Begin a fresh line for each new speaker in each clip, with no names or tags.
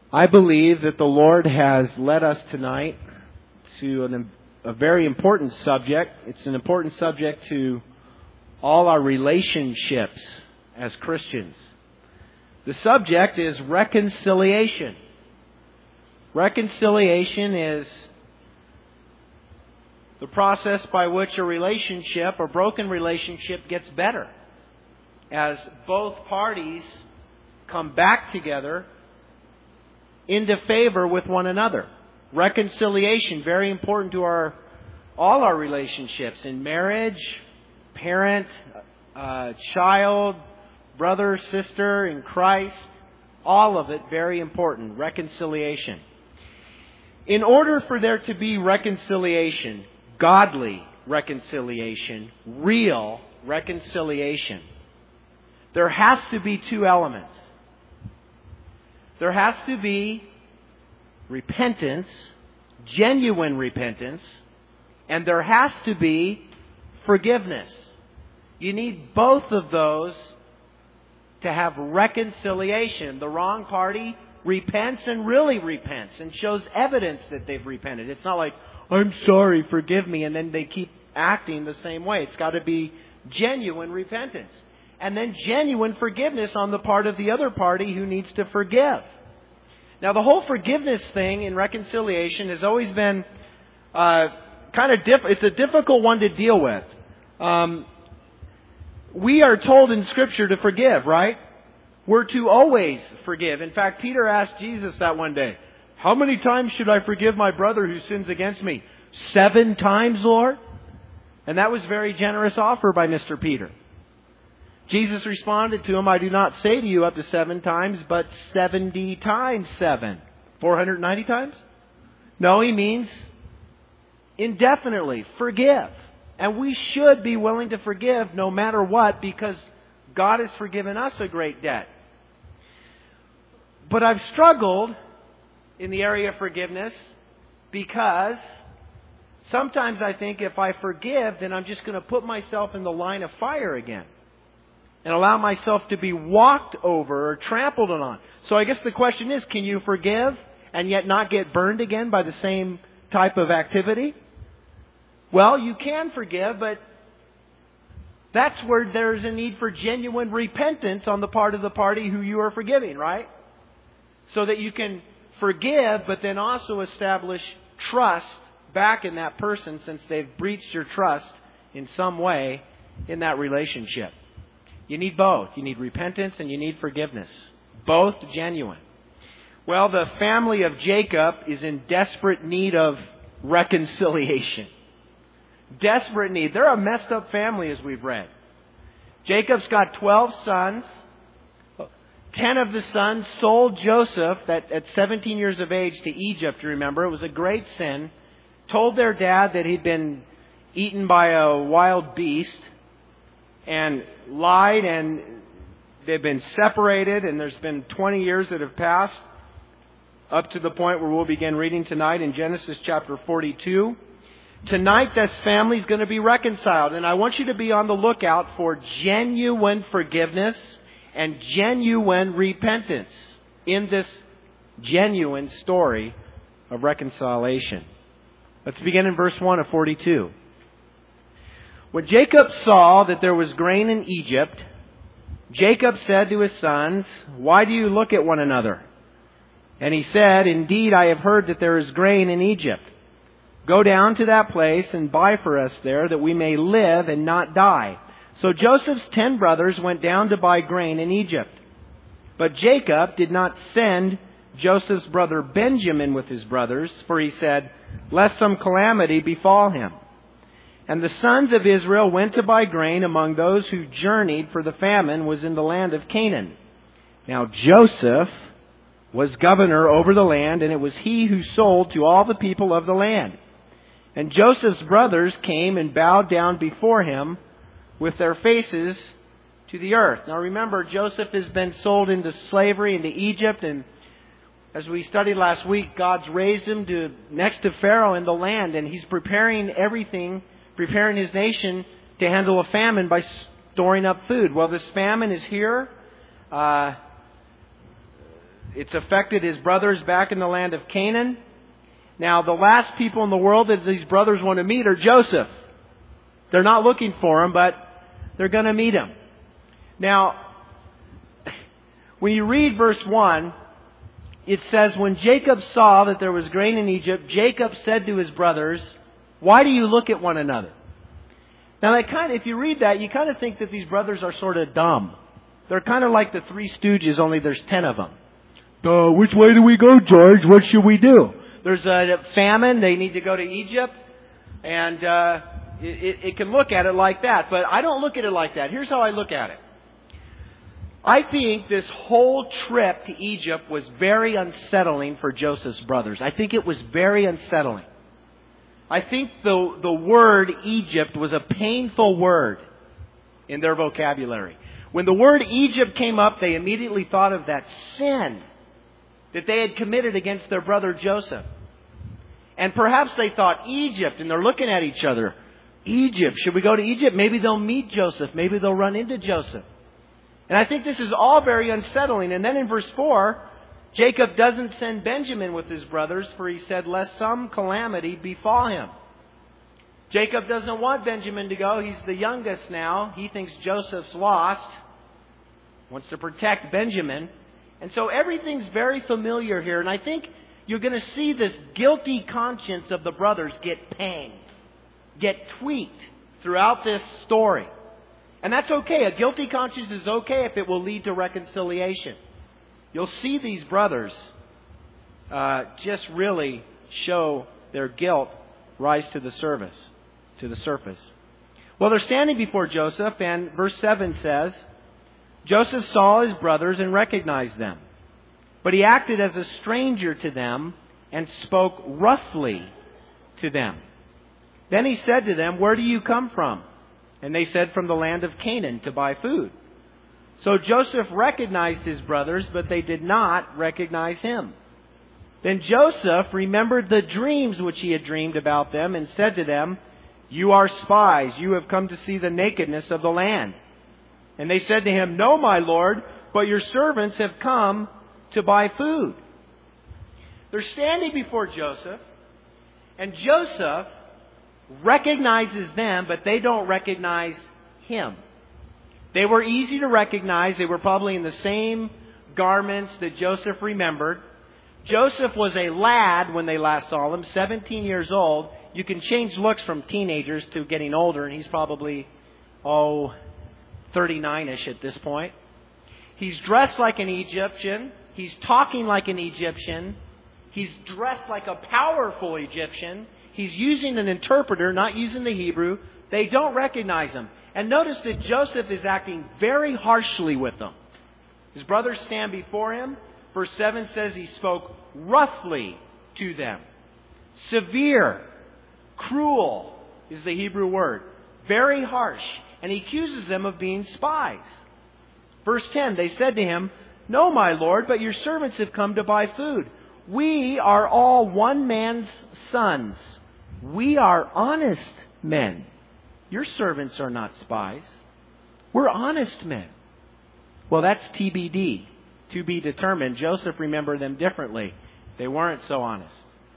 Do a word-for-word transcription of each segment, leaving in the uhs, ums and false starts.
I believe that the Lord has led us tonight to an, a very important subject. It's an important subject to all our relationships as Christians. The subject is reconciliation. Reconciliation is the process by which a relationship, a broken relationship, gets better as both parties come back together into favor with one another. Reconciliation, very important to our all our relationships in marriage, parent, uh, child, brother, sister in Christ. All of it very important. Reconciliation. In order for there to be reconciliation, godly reconciliation, real reconciliation, there has to be two elements. There has to be repentance, genuine repentance, and there has to be forgiveness. You need both of those to have reconciliation. The wrong party repents and really repents and shows evidence that they've repented. It's not like, I'm sorry, forgive me, and then they keep acting the same way. It's got to be genuine repentance. And then genuine forgiveness on the part of the other party who needs to forgive. Now, the whole forgiveness thing in reconciliation has always been uh, kind of diff- it's a difficult one to deal with. Um, we are told in Scripture to forgive, right? We're to always forgive. In fact, Peter asked Jesus that one day. How many times should I forgive my brother who sins against me? Seven times, Lord? And that was a very generous offer by Mister Peter. Jesus responded to him, I do not say to you up to seven times, but seventy times seven. four hundred ninety times? No, he means indefinitely. Forgive. And we should be willing to forgive no matter what, because God has forgiven us a great debt. But I've struggled in the area of forgiveness because sometimes I think if I forgive, then I'm just going to put myself in the line of fire again and allow myself to be walked over or trampled on. So I guess the question is, can you forgive and yet not get burned again by the same type of activity? Well, you can forgive, but that's where there's a need for genuine repentance on the part of the party who you are forgiving, right? So that you can forgive, but then also establish trust back in that person since they've breached your trust in some way in that relationship. You need both. You need repentance and you need forgiveness. Both genuine. Well, the family of Jacob is in desperate need of reconciliation. Desperate need. They're a messed up family, as we've read. Jacob's got twelve sons. Ten of the sons sold Joseph that at seventeen years of age to Egypt, you remember. It was a great sin. Told their dad that he'd been eaten by a wild beast and lied, and they've been separated, and there's been twenty years that have passed up to the point where we'll begin reading tonight in Genesis chapter forty-two. Tonight, this family's going to be reconciled, and I want you to be on the lookout for genuine forgiveness and genuine repentance in this genuine story of reconciliation. Let's begin in verse one of forty-two. When Jacob saw that there was grain in Egypt, Jacob said to his sons, Why do you look at one another? And he said, Indeed, I have heard that there is grain in Egypt. Go down to that place and buy for us there, that we may live and not die. So Joseph's ten brothers went down to buy grain in Egypt. But Jacob did not send Joseph's brother Benjamin with his brothers, for he said, Lest some calamity befall him. And the sons of Israel went to buy grain among those who journeyed, for the famine was in the land of Canaan. Now Joseph was governor over the land, and it was he who sold to all the people of the land. And Joseph's brothers came and bowed down before him with their faces to the earth. Now remember, Joseph has been sold into slavery into Egypt, and as we studied last week, God's raised him to next to Pharaoh in the land, and he's preparing everything, preparing his nation to handle a famine by storing up food. Well, this famine is here. Uh, it's affected his brothers back in the land of Canaan. Now, the last people in the world that these brothers want to meet are Joseph. They're not looking for him, but they're going to meet him. Now, when you read verse one, it says, when Jacob saw that there was grain in Egypt, Jacob said to his brothers, why do you look at one another? Now, that kind of, if you read that, you kind of think that these brothers are sort of dumb. They're kind of like the Three Stooges, only there's ten of them. Uh, which way do we go, George? What should we do? There's a famine. They need to go to Egypt. And uh, it, it can look at it like that. But I don't look at it like that. Here's how I look at it. I think this whole trip to Egypt was very unsettling for Joseph's brothers. I think it was very unsettling. I think the, the word Egypt was a painful word in their vocabulary. When the word Egypt came up, they immediately thought of that sin that they had committed against their brother Joseph. And perhaps they thought, Egypt, and they're looking at each other. Egypt, should we go to Egypt? Maybe they'll meet Joseph. Maybe they'll run into Joseph. And I think this is all very unsettling. And then in verse four, Jacob doesn't send Benjamin with his brothers, for he said, lest some calamity befall him. Jacob doesn't want Benjamin to go. He's the youngest now. He thinks Joseph's lost. Wants to protect Benjamin. And so everything's very familiar here. And I think you're going to see this guilty conscience of the brothers get panged, get tweaked throughout this story. And that's okay. A guilty conscience is okay if it will lead to reconciliation. You'll see these brothers uh, just really show their guilt rise to the surface, to the surface. Well, they're standing before Joseph, and verse seven says, Joseph saw his brothers and recognized them, but he acted as a stranger to them and spoke roughly to them. Then he said to them, where do you come from? And they said, from the land of Canaan to buy food. So Joseph recognized his brothers, but they did not recognize him. Then Joseph remembered the dreams which he had dreamed about them and said to them, you are spies. You have come to see the nakedness of the land. And they said to him, no, my lord, but your servants have come to buy food. They're standing before Joseph, and Joseph recognizes them, but they don't recognize him. They were easy to recognize. They were probably in the same garments that Joseph remembered. Joseph was a lad when they last saw him, seventeen years old. You can change looks from teenagers to getting older, and he's probably, oh, thirty-nine-ish at this point. He's dressed like an Egyptian. He's talking like an Egyptian. He's dressed like a powerful Egyptian. He's using an interpreter, not using the Hebrew. They don't recognize him. And notice that Joseph is acting very harshly with them. His brothers stand before him. Verse seven says he spoke roughly to them. Severe, cruel is the Hebrew word. Very harsh. And he accuses them of being spies. Verse ten, they said to him, no, my lord, but your servants have come to buy food. We are all one man's sons. We are honest men. Your servants are not spies. We're honest men. Well, that's T B D, to be determined. Joseph remembered them differently. They weren't so honest.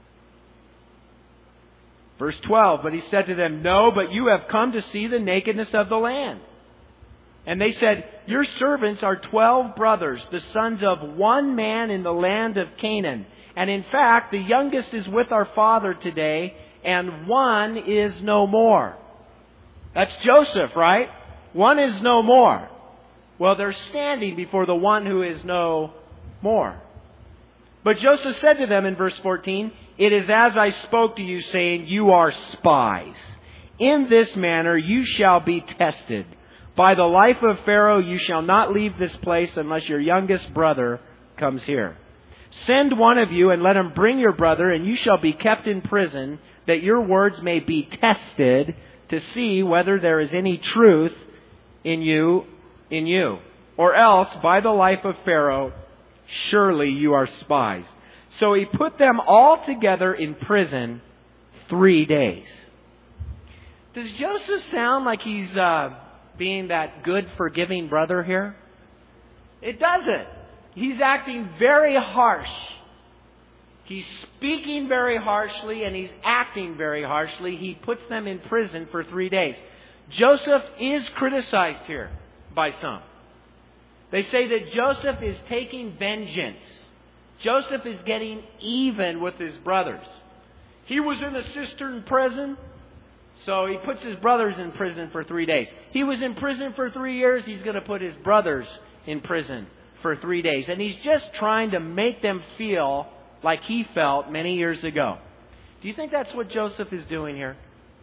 Verse twelve, but he said to them, no, but you have come to see the nakedness of the land. And they said, your servants are twelve brothers, the sons of one man in the land of Canaan. And in fact, the youngest is with our father today, and one is no more. That's Joseph, right? One is no more. Well, they're standing before the one who is no more. But Joseph said to them in verse fourteen, it is as I spoke to you, saying, you are spies. In this manner you shall be tested. By the life of Pharaoh you shall not leave this place unless your youngest brother comes here. Send one of you and let him bring your brother, and you shall be kept in prison, that your words may be tested to see whether there is any truth in you, in you. Or else, by the life of Pharaoh, surely you are spies. So he put them all together in prison three days. Does Joseph sound like he's uh, being that good, forgiving brother here? It doesn't. He's acting very harsh. He's speaking very harshly and he's acting very harshly. He puts them in prison for three days. Joseph is criticized here by some. They say that Joseph is taking vengeance. Joseph is getting even with his brothers. He was in a cistern prison, so he puts his brothers in prison for three days. He was in prison for three years. He's going to put his brothers in prison for three days. And he's just trying to make them feel like he felt many years ago. Do you think that's what Joseph is doing here?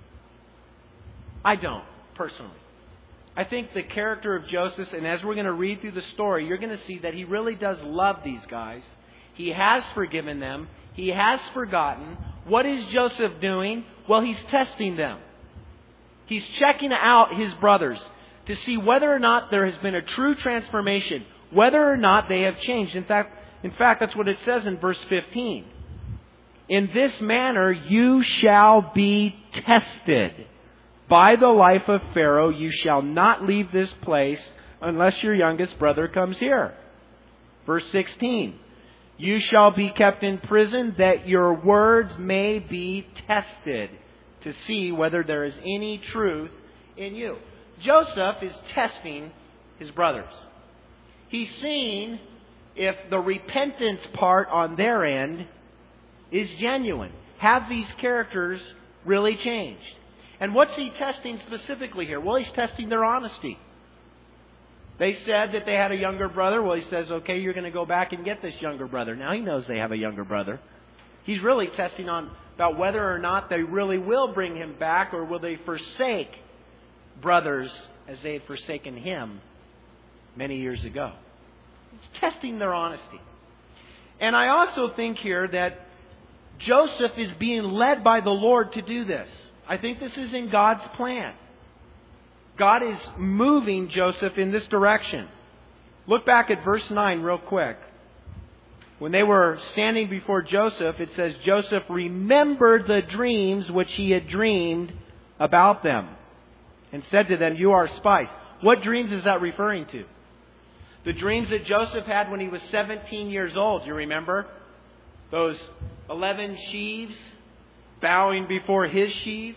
I don't, personally. I think the character of Joseph, and as we're going to read through the story, you're going to see that he really does love these guys. He has forgiven them. He has forgotten. What is Joseph doing? Well, he's testing them. He's checking out his brothers to see whether or not there has been a true transformation, whether or not they have changed. In fact, in fact, that's what it says in verse fifteen. In this manner you shall be tested. By the life of Pharaoh you shall not leave this place unless your youngest brother comes here. Verse sixteen. You shall be kept in prison that your words may be tested to see whether there is any truth in you. Joseph is testing his brothers. He's seeing if the repentance part on their end is genuine. Have these characters really changed? And what's he testing specifically here? Well, he's testing their honesty. They said that they had a younger brother. Well, he says, okay, you're going to go back and get this younger brother. Now he knows they have a younger brother. He's really testing on about whether or not they really will bring him back, or will they forsake brothers as they had forsaken him many years ago. He's testing their honesty. And I also think here that Joseph is being led by the Lord to do this. I think this is in God's plan. God is moving Joseph in this direction. Look back at verse nine real quick. When they were standing before Joseph, it says, Joseph remembered the dreams which he had dreamed about them, and said to them, you are spies. What dreams is that referring to? The dreams that Joseph had when he was seventeen years old, you remember? Those eleven sheaves bowing before his sheaf.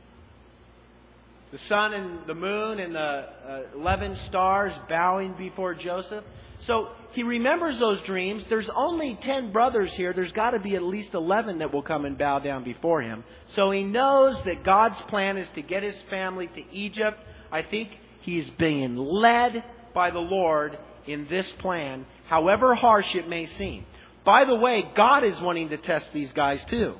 The sun and the moon and the uh, eleven stars bowing before Joseph. So he remembers those dreams. There's only ten brothers here. There's got to be at least eleven that will come and bow down before him. So he knows that God's plan is to get his family to Egypt. I think he's being led by the Lord in this plan, however harsh it may seem. By the way, God is wanting to test these guys too.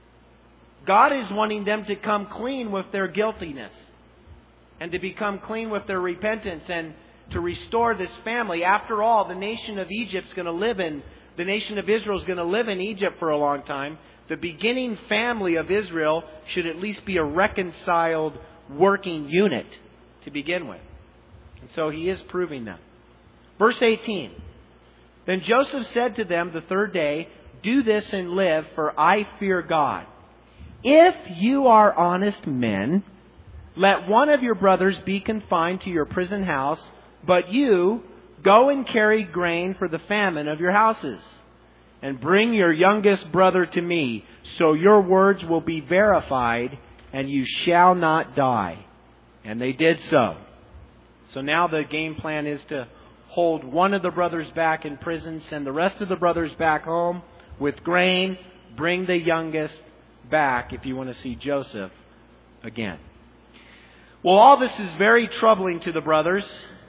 God is wanting them to come clean with their guiltiness, and to become clean with their repentance, and to restore this family. After all, the nation of Egypt's going to live in, the nation of Israel is going to live in Egypt for a long time. The beginning family of Israel should at least be a reconciled working unit to begin with. And so he is proving them. Verse eighteen. Then Joseph said to them the third day, do this and live, for I fear God. If you are honest men, let one of your brothers be confined to your prison house, but you go and carry grain for the famine of your houses, and bring your youngest brother to me, so your words will be verified, and you shall not die. And they did so. So now the game plan is to hold one of the brothers back in prison, send the rest of the brothers back home with grain, bring the youngest back if you want to see Joseph again. Well, all this is very troubling to the brothers.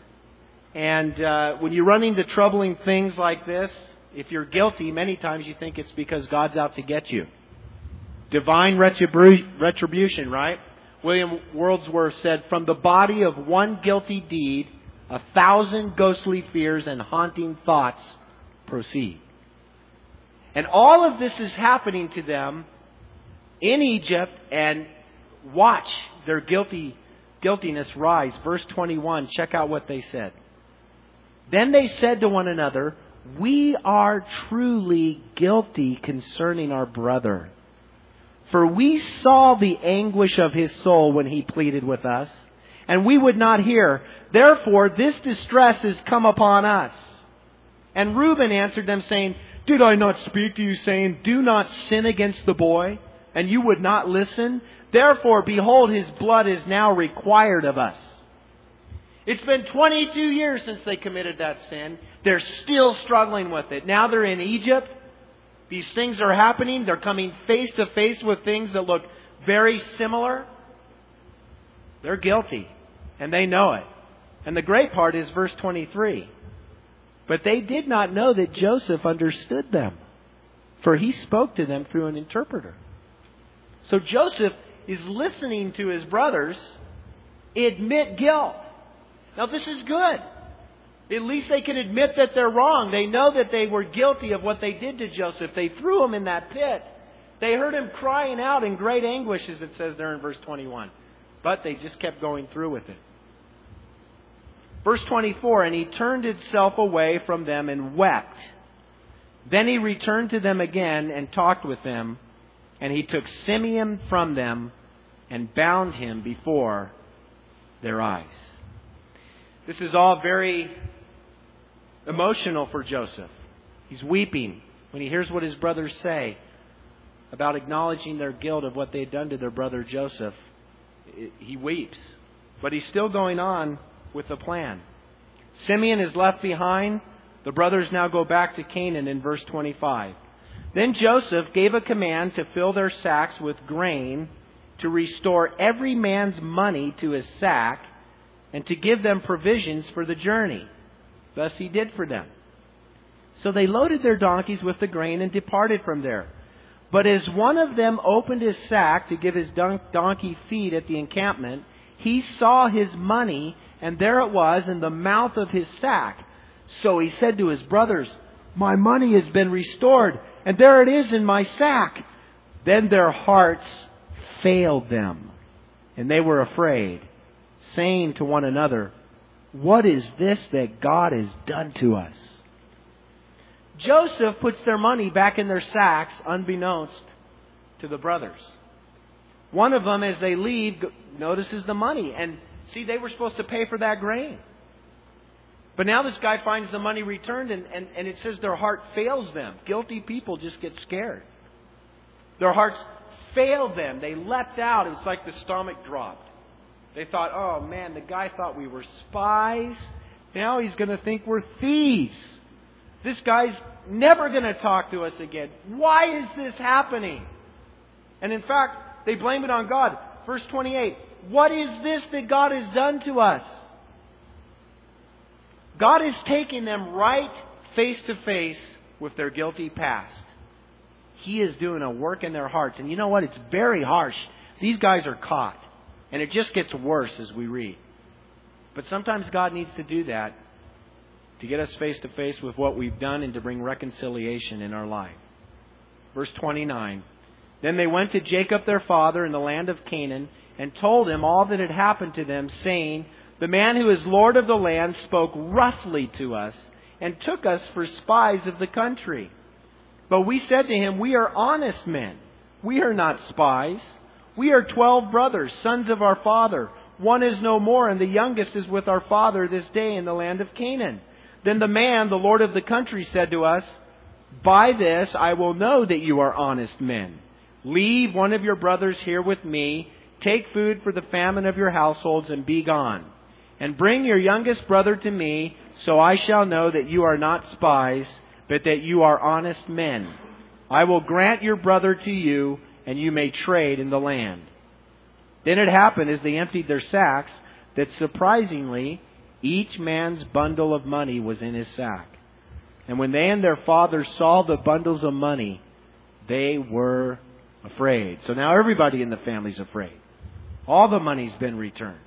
And uh, when you run into troubling things like this, if you're guilty, many times you think it's because God's out to get you. Divine retribu- retribution, right? William Wordsworth said, from the body of one guilty deed, a thousand ghostly fears and haunting thoughts proceed. And all of this is happening to them in Egypt, and watch their guilty guiltiness rise. Verse twenty-one, check out what they said. Then they said to one another, we are truly guilty concerning our brother. For we saw the anguish of his soul when he pleaded with us, and we would not hear. Therefore, this distress has come upon us. And Reuben answered them, saying, Did I not speak to you, saying, Do not sin against the boy? And you would not listen? Therefore, behold, his blood is now required of us. It's been twenty-two years since they committed that sin. They're still struggling with it. Now they're in Egypt. These things are happening. They're coming face to face with things that look very similar. They're guilty. And they know it. And the great part is verse twenty-three. But they did not know that Joseph understood them, for he spoke to them through an interpreter. So Joseph is listening to his brothers admit guilt. Now this is good. At least they can admit that they're wrong. They know that they were guilty of what they did to Joseph. They threw him in that pit. They heard him crying out in great anguish, as it says there in verse twenty-one. But they just kept going through with it. Verse twenty-four, and he turned himself away from them and wept. Then he returned to them again and talked with them. And he took Simeon from them and bound him before their eyes. This is all very emotional for Joseph. He's weeping when he hears what his brothers say about acknowledging their guilt of what they had done to their brother Joseph. He weeps. But he's still going on with the plan. Simeon is left behind. The brothers now go back to Canaan in verse twenty-five. Then Joseph gave a command to fill their sacks with grain, to restore every man's money to his sack, and to give them provisions for the journey. Thus he did for them. So they loaded their donkeys with the grain and departed from there. But as one of them opened his sack to give his don- donkey feed at the encampment, he saw his money, and there it was in the mouth of his sack. So he said to his brothers, My money has been restored, and there it is in my sack. Then their hearts failed them, and they were afraid, saying to one another, What is this that God has done to us? Joseph puts their money back in their sacks, unbeknownst to the brothers. One of them, as they leave, notices the money. And see, they were supposed to pay for that grain. But now this guy finds the money returned, and, and, and it says their heart fails them. Guilty people just get scared. Their hearts failed them. They leapt out. It was like the stomach dropped. They thought, oh man, the guy thought we were spies. Now he's going to think we're thieves. This guy's never going to talk to us again. Why is this happening? And in fact, they blame it on God. Verse twenty-eight. What is this that God has done to us? God is taking them right face to face with their guilty past. He is doing a work in their hearts. And you know what? It's very harsh. These guys are caught. And it just gets worse as we read. But sometimes God needs to do that to get us face to face with what we've done and to bring reconciliation in our life. Verse twenty-nine. Then they went to Jacob their father in the land of Canaan and told him all that had happened to them, saying, The man who is Lord of the land spoke roughly to us and took us for spies of the country. But we said to him, We are honest men. We are not spies. We are twelve brothers, sons of our father. One is no more, and the youngest is with our father this day in the land of Canaan. Then the man, the Lord of the country, said to us, By this I will know that you are honest men. Leave one of your brothers here with me. Take food for the famine of your households and be gone. And bring your youngest brother to me, so I shall know that you are not spies, but that you are honest men. I will grant your brother to you, and you may trade in the land. Then it happened, as they emptied their sacks, that surprisingly, each man's bundle of money was in his sack. And when they and their father saw the bundles of money, they were afraid. So now everybody in the family's afraid. All the money's been returned.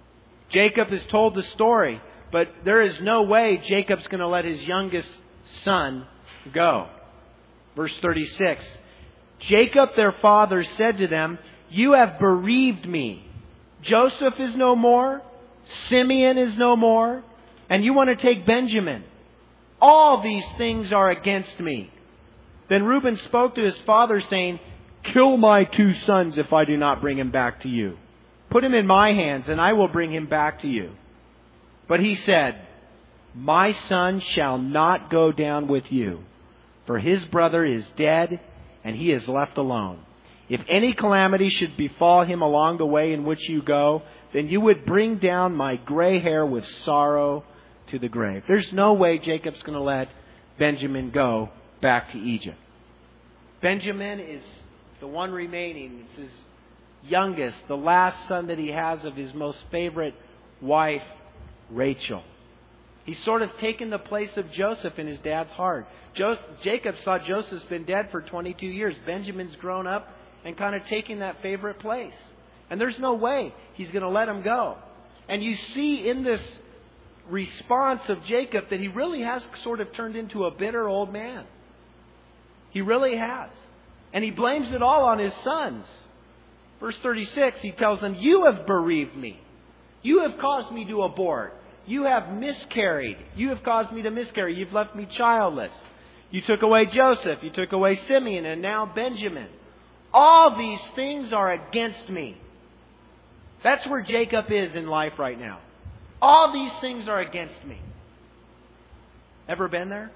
Jacob is told the story, but there is no way Jacob's going to let his youngest son go. Verse thirty-six. Jacob their father said to them, You have bereaved me. Joseph is no more. Simeon is no more. And you want to take Benjamin. All these things are against me. Then Reuben spoke to his father, saying, Kill my two sons if I do not bring him back to you. Put him in my hands, and I will bring him back to you. But he said, My son shall not go down with you, for his brother is dead, and he is left alone. If any calamity should befall him along the way in which you go, then you would bring down my gray hair with sorrow to the grave." There's no way Jacob's going to let Benjamin go back to Egypt. Benjamin is the one remaining. It's his youngest, the last son that he has of his most favorite wife, Rachel. He's sort of taken the place of Joseph in his dad's heart. Jo- Jacob saw Joseph's been dead for twenty-two years. Benjamin's grown up and kind of taking that favorite place. And there's no way he's going to let him go. And you see in this response of Jacob that he really has sort of turned into a bitter old man. He really has. And he blames it all on his sons. Verse thirty-six, he tells them, "You have bereaved me. You have caused me to abort. You have miscarried. You have caused me to miscarry. You've left me childless. You took away Joseph. You took away Simeon, and now Benjamin. All these things are against me." That's where Jacob is in life right now. All these things are against me. Ever been there?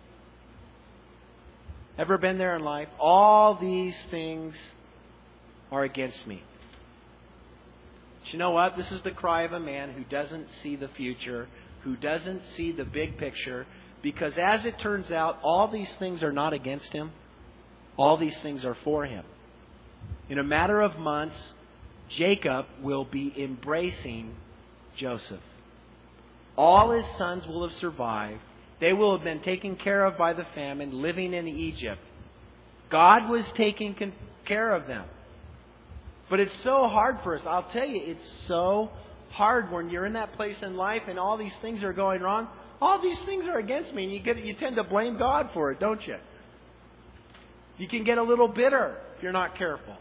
Ever been there in life? All these things are against me. But you know what? This is the cry of a man who doesn't see the future, who doesn't see the big picture, because as it turns out, all these things are not against him. All these things are for him. In a matter of months, Jacob will be embracing Joseph. All his sons will have survived. They will have been taken care of by the famine, living in Egypt. God was taking care of them. But it's so hard for us. I'll tell you, it's so hard when you're in that place in life and all these things are going wrong. All these things are against me, and you get you tend to blame God for it, don't you? You can get a little bitter if you're not careful.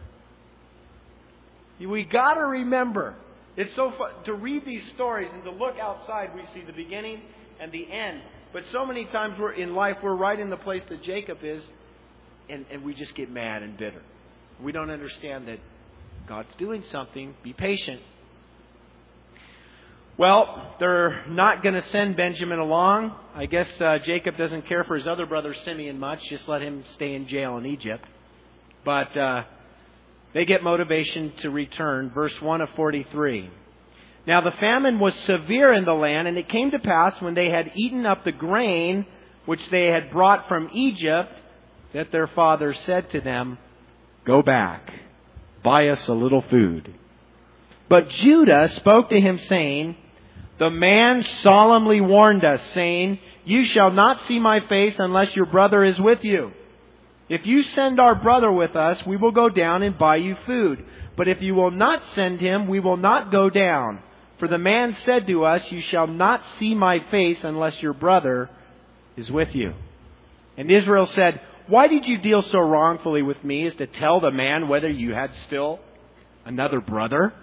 We got to remember, it's so fun to read these stories and to look outside. We see the beginning and the end. But so many times we're in life, we're right in the place that Jacob is, and, and we just get mad and bitter. We don't understand that God's doing something. Be patient. Well, they're not going to send Benjamin along. I guess uh, Jacob doesn't care for his other brother Simeon much. Just let him stay in jail in Egypt. But uh, they get motivation to return. Verse one of forty-three. "Now the famine was severe in the land, and it came to pass when they had eaten up the grain which they had brought from Egypt, that their father said to them, 'Go back, buy us a little food.' But Judah spoke to him, saying, 'The man solemnly warned us, saying, You shall not see my face unless your brother is with you. If you send our brother with us, we will go down and buy you food. But if you will not send him, we will not go down. For the man said to us, You shall not see my face unless your brother is with you.' And Israel said, 'Why did you deal so wrongfully with me as to tell the man whether you had still another brother?'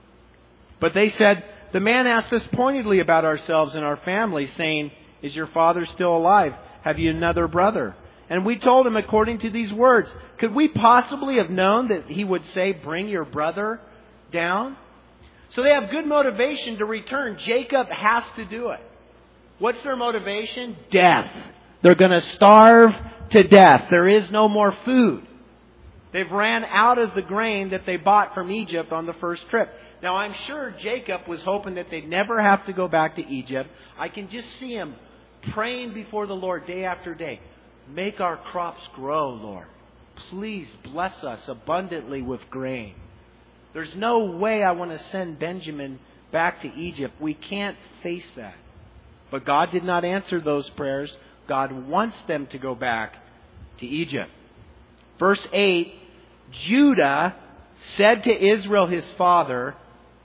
But they said, 'The man asked us pointedly about ourselves and our family, saying, Is your father still alive? Have you another brother?' And we told him according to these words. Could we possibly have known that he would say, Bring your brother down?' So they have good motivation to return. Jacob has to do it. What's their motivation? Death. They're going to starve to death. There is no more food. They've ran out of the grain that they bought from Egypt on the first trip. Now, I'm sure Jacob was hoping that they'd never have to go back to Egypt. I can just see him praying before the Lord day after day. Make our crops grow, Lord. Please bless us abundantly with grain. There's no way I want to send Benjamin back to Egypt. We can't face that. But God did not answer those prayers. God wants them to go back to Egypt. Verse eight, Judah said to Israel his father,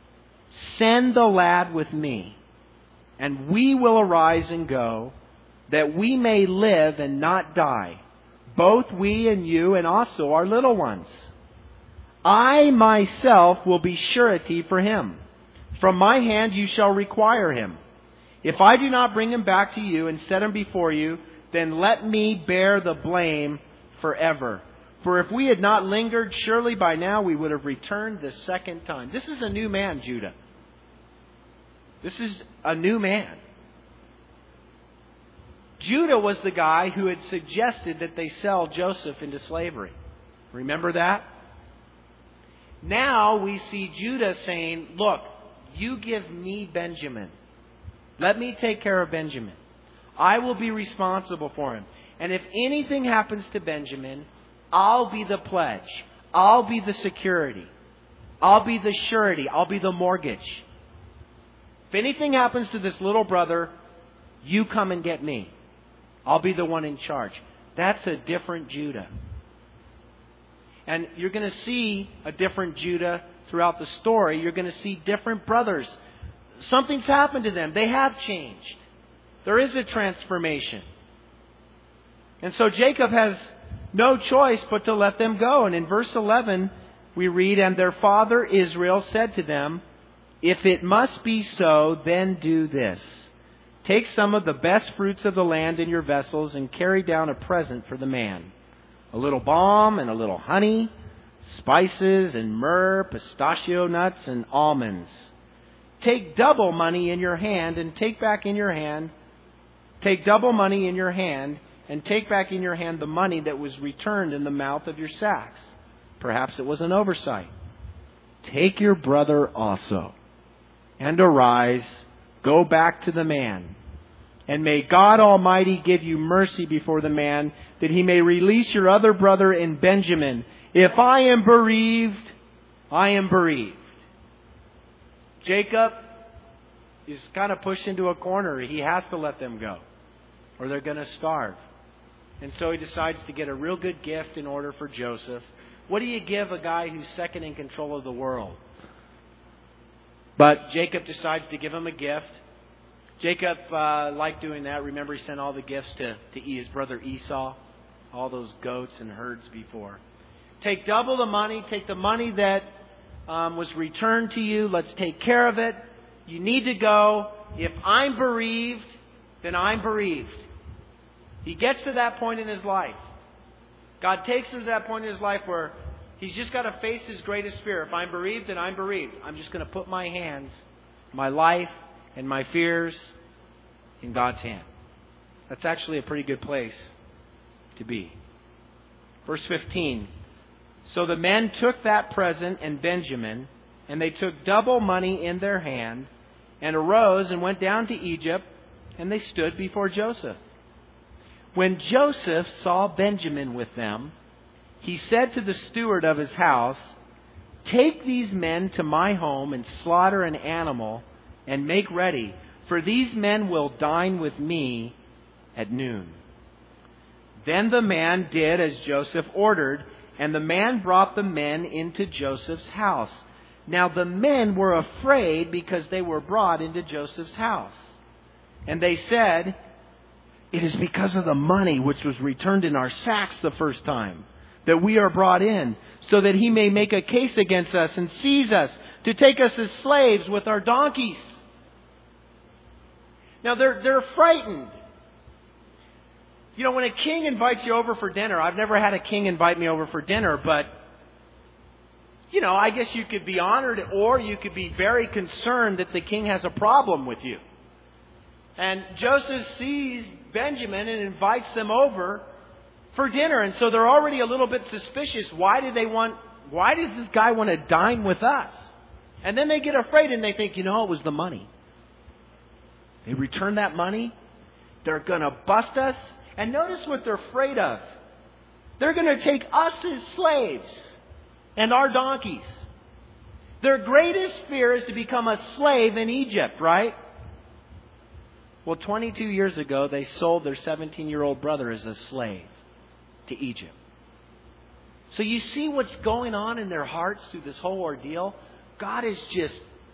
Send the lad with me, and we will arise and go, that we may live and not die, both we and you and also our little ones. I myself will be surety for him. From my hand you shall require him. If I do not bring him back to you and set him before you, then let me bear the blame forever. For if we had not lingered, surely by now we would have returned the second time." This is a new man, Judah. This is a new man. Judah was the guy who had suggested that they sell Joseph into slavery. Remember that? Now we see Judah saying, look, you give me Benjamin. Let me take care of Benjamin. I will be responsible for him. And if anything happens to Benjamin, I'll be the pledge. I'll be the security. I'll be the surety. I'll be the mortgage. If anything happens to this little brother, you come and get me. I'll be the one in charge. That's a different Judah. And you're going to see a different Judah throughout the story. You're going to see different brothers. Something's happened to them. They have changed. There is a transformation. And so Jacob has no choice but to let them go. And in verse eleven, we read, and their father Israel said to them, if it must be so, then do this. Take some of the best fruits of the land in your vessels and carry down a present for the man. A little balm and a little honey, spices and myrrh, pistachio nuts and almonds. Take double money in your hand and take back in your hand. Take double money in your hand and take back in your hand the money that was returned in the mouth of your sacks. Perhaps it was an oversight. Take your brother also, and arise, go back to the man. And may God Almighty give you mercy before the man, that he may release your other brother in Benjamin. If I am bereaved, I am bereaved. Jacob is kind of pushed into a corner. He has to let them go, or they're going to starve. And so he decides to get a real good gift in order for Joseph. What do you give a guy who's second in control of the world? But Jacob decides to give him a gift. Jacob uh, liked doing that. Remember, he sent all the gifts to, to his brother Esau. All those goats and herds before. Take double the money. Take the money that um, was returned to you. Let's take care of it. You need to go. If I'm bereaved, then I'm bereaved. He gets to that point in his life. God takes him to that point in his life where he's just got to face his greatest fear. If I'm bereaved, then I'm bereaved. I'm just going to put my hands, my life, and my fears in God's hand. That's actually a pretty good place to be. Verse fifteen. So the men took that present and Benjamin, and they took double money in their hand, and arose and went down to Egypt, and they stood before Joseph. When Joseph saw Benjamin with them, he said to the steward of his house, take these men to my home and slaughter an animal and make ready, for these men will dine with me at noon. Then the man did as Joseph ordered, and the man brought the men into Joseph's house. Now the men were afraid because they were brought into Joseph's house. And they said, it is because of the money which was returned in our sacks the first time that we are brought in, so that he may make a case against us and seize us to take us as slaves with our donkeys. Now they're they're frightened. You know, when a king invites you over for dinner, I've never had a king invite me over for dinner, but you know, I guess you could be honored, or you could be very concerned that the king has a problem with you. And Joseph sees Benjamin and invites them over for dinner. And so they're already a little bit suspicious. Why do they want, why does this guy want to dine with us? And then they get afraid and they think, you know, it was the money. They return that money. They're going to bust us. And notice what they're afraid of. They're going to take us as slaves and our donkeys. Their greatest fear is to become a slave in Egypt, right? Well, twenty-two years ago, they sold their seventeen-year-old brother as a slave to Egypt. So you see what's going on in their hearts through this whole ordeal? God is just,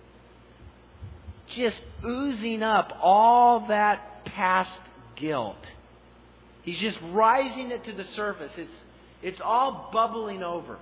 just oozing up all that past guilt. He's just rising it to the surface. It's, it's all bubbling over.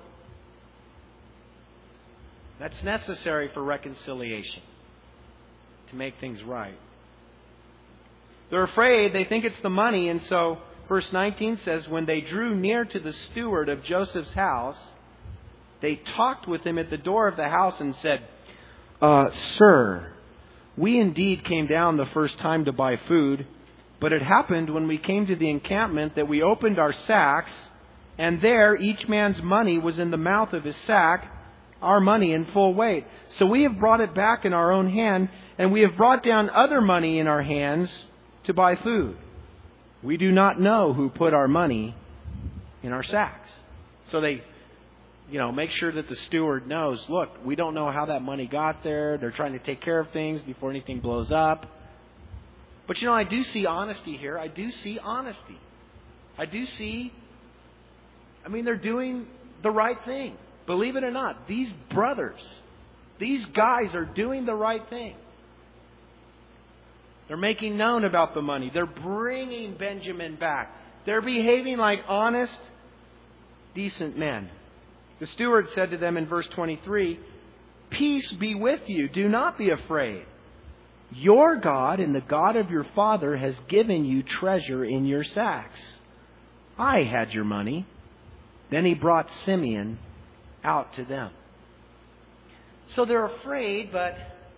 That's necessary for reconciliation, to make things right. They're afraid. They think it's the money. And so verse nineteen says, when they drew near to the steward of Joseph's house, they talked with him at the door of the house and said, uh, Sir, we indeed came down the first time to buy food, But it happened when we came to the encampment that we opened our sacks, and there each man's money was in the mouth of his sack, our money in full weight. So we have brought it back in our own hand, and we have brought down other money in our hands to buy food. We do not know who put our money in our sacks. So they, you know, make sure that the steward knows, look, we don't know how that money got there. They're trying to take care of things before anything blows up. But, you know, I do see honesty here. I do see honesty. I do see, I mean, they're doing the right thing. Believe it or not, these brothers, these guys are doing the right thing. They're making known about the money. They're bringing Benjamin back. They're behaving like honest, decent men. The steward said to them in verse twenty-three, "Peace be with you. Do not be afraid. Your God and the God of your father has given you treasure in your sacks. I had your money." Then he brought Simeon out to them. So they're afraid, but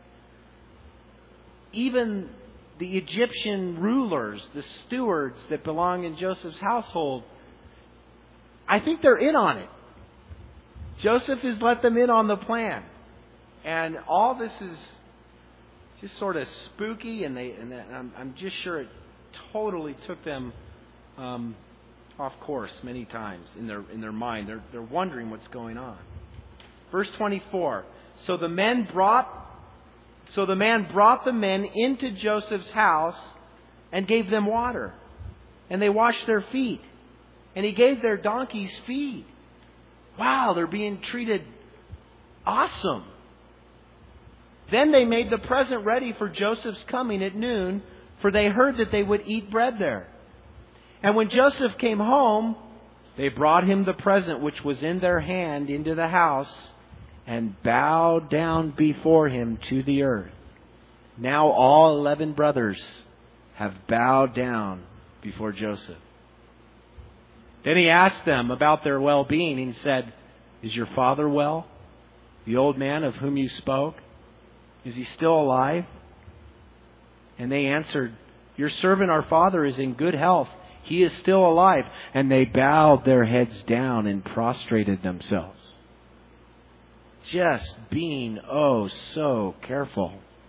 even the Egyptian rulers, the stewards that belong in Joseph's household, I think they're in on it. Joseph has let them in on the plan. And all this is just sort of spooky, and they and I'm, I'm just sure it totally took them um, off course many times in their in their mind. They're they're wondering what's going on. Verse twenty-four. So the men brought so the man brought the men into Joseph's house and gave them water, and they washed their feet, and he gave their donkeys feed. Wow, they're being treated awesome. Then they made the present ready for Joseph's coming at noon, for they heard that they would eat bread there. And when Joseph came home, they brought him the present which was in their hand into the house, and bowed down before him to the earth. Now all eleven brothers have bowed down before Joseph. Then he asked them about their well-being and said, "Is your father well? The old man of whom you spoke? Is he still alive?" And they answered, "Your servant our father is in good health. He is still alive." And they bowed their heads down and prostrated themselves. Just being oh so careful.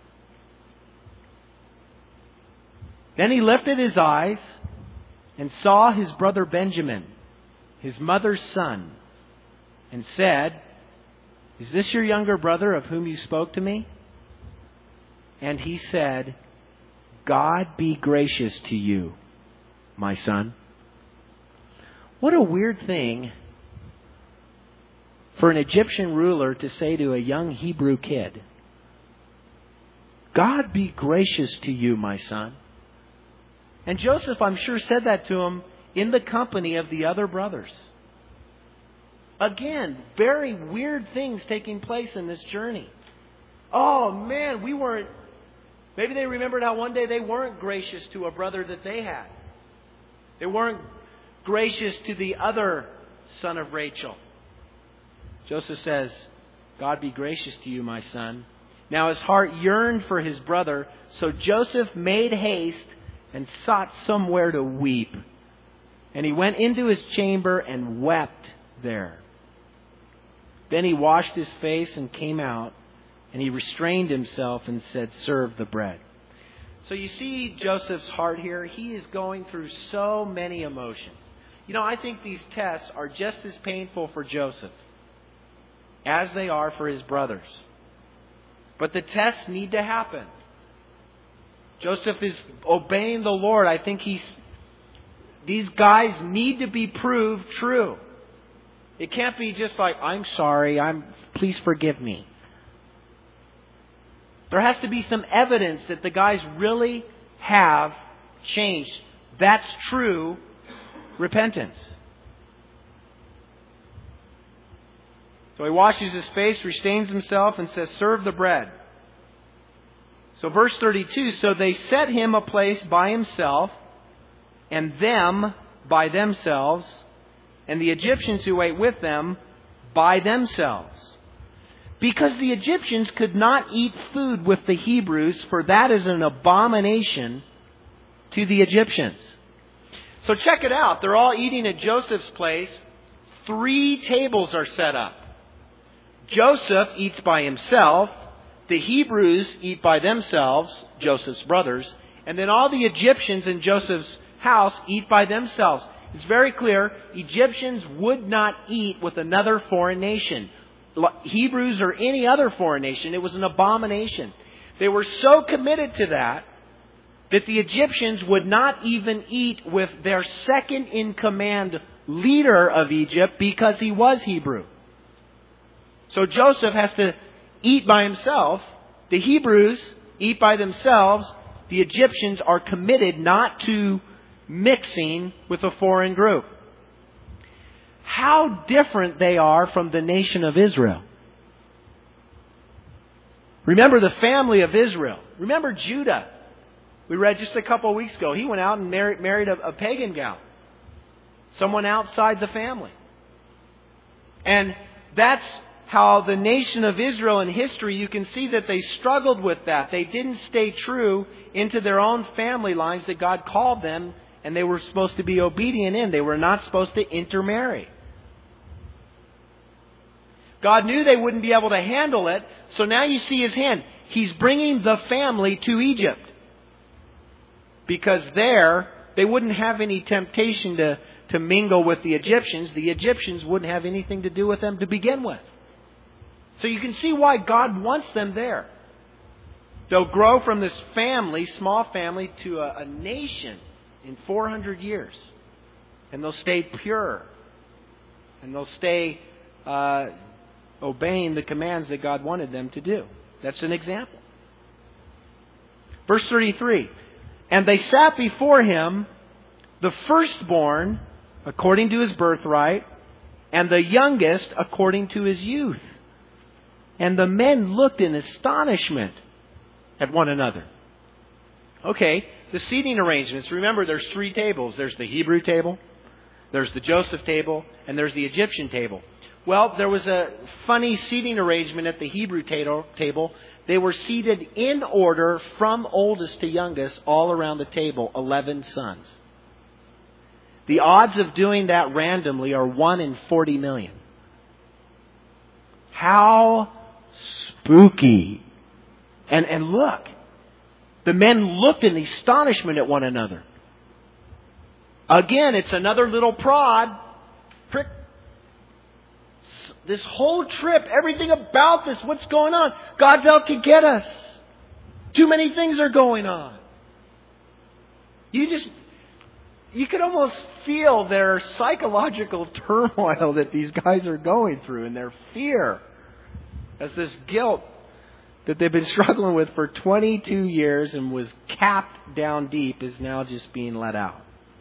Then he lifted his eyes and saw his brother Benjamin, his mother's son, and said, "Is this your younger brother of whom you spoke to me?" And he said, "God be gracious to you, my son." What a weird thing for an Egyptian ruler to say to a young Hebrew kid. "God be gracious to you, my son." And Joseph, I'm sure, said that to him in the company of the other brothers. Again, very weird things taking place in this journey. Oh man, we weren't... Maybe they remembered how one day they weren't gracious to a brother that they had. They weren't gracious to the other son of Rachel. Joseph says, "God be gracious to you, my son." Now his heart yearned for his brother, so Joseph made haste and sought somewhere to weep. And he went into his chamber and wept there. Then he washed his face and came out, and he restrained himself and said, "Serve the bread." So you see Joseph's heart here. He is going through so many emotions. You know, I think these tests are just as painful for Joseph as they are for his brothers. But the tests need to happen. Joseph is obeying the Lord. I think he's these guys need to be proved true. It can't be just like, "I'm sorry, I'm please forgive me." There has to be some evidence that the guys really have changed. That's true repentance. So he washes his face, restrains himself, and says, "Serve the bread." So verse thirty-two, so they set him a place by himself, and them by themselves, and the Egyptians who ate with them by themselves. Because the Egyptians could not eat food with the Hebrews, for that is an abomination to the Egyptians. So check it out. They're all eating at Joseph's place. Three tables are set up. Joseph eats by himself. The Hebrews eat by themselves, Joseph's brothers. And then all the Egyptians in Joseph's house eat by themselves. It's very clear, Egyptians would not eat with another foreign nation. Hebrews or any other foreign nation. It was an abomination. They were so committed to that that the Egyptians would not even eat with their second in command leader of Egypt because he was Hebrew. So Joseph has to eat by himself. The Hebrews eat by themselves. The Egyptians are committed not to mixing with a foreign group. How different they are from the nation of Israel. Remember the family of Israel. Remember Judah. We read just a couple of weeks ago. He went out and married, married a, a pagan gal. Someone outside the family. And that's how the nation of Israel in history, you can see that they struggled with that. They didn't stay true into their own family lines that God called them and they were supposed to be obedient in. They were not supposed to intermarry. God knew they wouldn't be able to handle it, so now you see His hand. He's bringing the family to Egypt. Because there, they wouldn't have any temptation to, to mingle with the Egyptians. The Egyptians wouldn't have anything to do with them to begin with. So you can see why God wants them there. They'll grow from this family, small family, to a, a nation in four hundred years. And they'll stay pure. And they'll stay uh, obeying the commands that God wanted them to do. That's an example. Verse thirty-three. And they sat before him, the firstborn according to his birthright, and the youngest according to his youth. And the men looked in astonishment at one another. Okay, the seating arrangements. Remember, there's three tables. There's the Hebrew table, there's the Joseph table, and there's the Egyptian table. Well, there was a funny seating arrangement at the Hebrew table. They were seated in order from oldest to youngest all around the table, eleven sons. The odds of doing that randomly are one in forty million. How spooky. And, and look, the men looked in astonishment at one another. Again, it's another little prod. Prick. This whole trip, everything about this, what's going on? God's out to get us. Too many things are going on. You just, you could almost feel their psychological turmoil that these guys are going through and their fear as this guilt that they've been struggling with for twenty-two years and was capped down deep is now just being let out.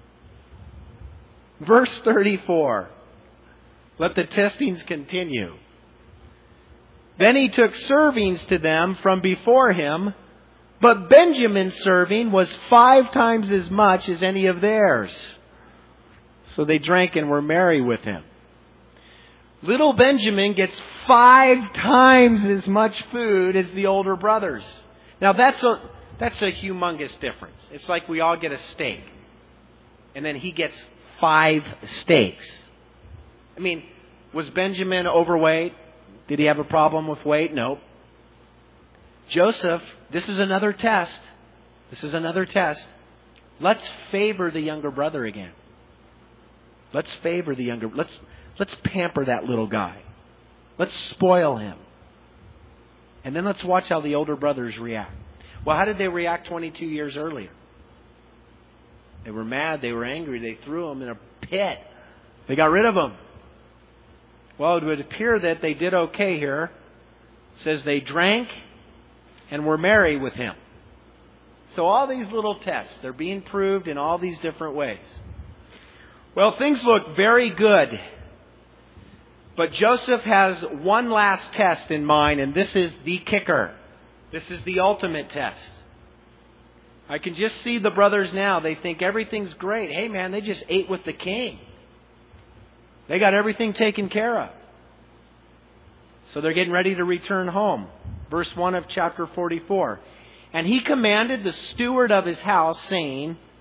Verse thirty-four. Let the testings continue. Then he took servings to them from before him, but Benjamin's serving was five times as much as any of theirs. So they drank and were merry with him. Little Benjamin gets five times as much food as the older brothers. Now that's a that's a humongous difference. It's like we all get a steak, and then he gets five steaks. I mean, was Benjamin overweight? Did he have a problem with weight? No. Joseph, this is another test. This is another test. Let's favor the younger brother again. Let's favor the younger. Let's let's pamper that little guy. Let's spoil him. And then let's watch how the older brothers react. Well, how did they react twenty-two years earlier? They were mad. They were angry. They threw him in a pit. They got rid of him. Well, it would appear that they did okay here. It says they drank and were merry with him. So all these little tests, they're being proved in all these different ways. Well, things look very good. But Joseph has one last test in mind, and this is the kicker. This is the ultimate test. I can just see the brothers now. They think everything's great. Hey, man, they just ate with the king. They got everything taken care of. So they're getting ready to return home. Verse one of chapter forty-four. And he commanded the steward of his house, saying,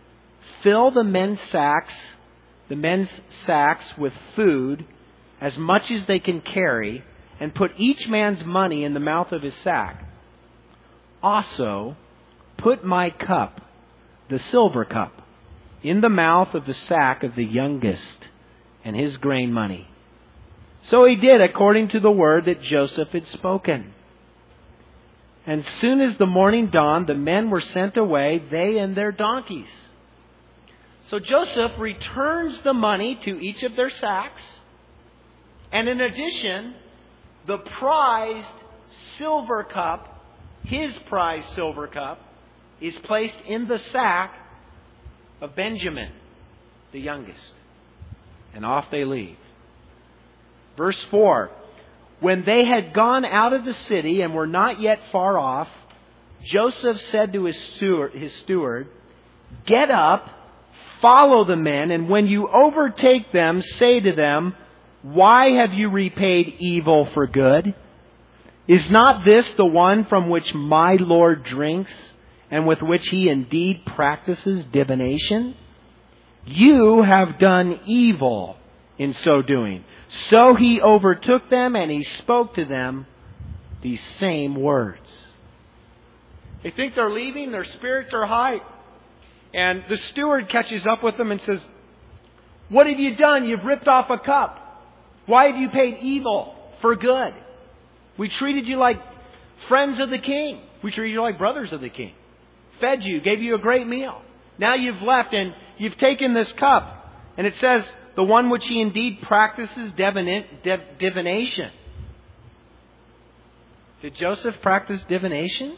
fill the men's sacks, the men's sacks with food, as much as they can carry, and put each man's money in the mouth of his sack. Also, put my cup, the silver cup, in the mouth of the sack of the youngest, and his grain money. So he did according to the word that Joseph had spoken. And soon as the morning dawned, the men were sent away, they and their donkeys. So Joseph returns the money to each of their sacks. And in addition, the prized silver cup, his prized silver cup, is placed in the sack of Benjamin, the youngest. And off they leave. Verse four. When they had gone out of the city and were not yet far off, Joseph said to his steward, his steward, "Get up, follow the men, and when you overtake them, say to them, 'Why have you repaid evil for good? Is not this the one from which my Lord drinks, and with which he indeed practices divination? You have done evil in so doing.' So he overtook them, and he spoke to them these same words." They think they're leaving, their spirits are high. And the steward catches up with them and says, "What have you done? You've ripped off a cup. Why have you paid evil for good? We treated you like friends of the king. We treated you like brothers of the king. Fed you, gave you a great meal. Now you've left and you've taken this cup." And it says, "The one which he indeed practices divina- div- divination." Did Joseph practice divination?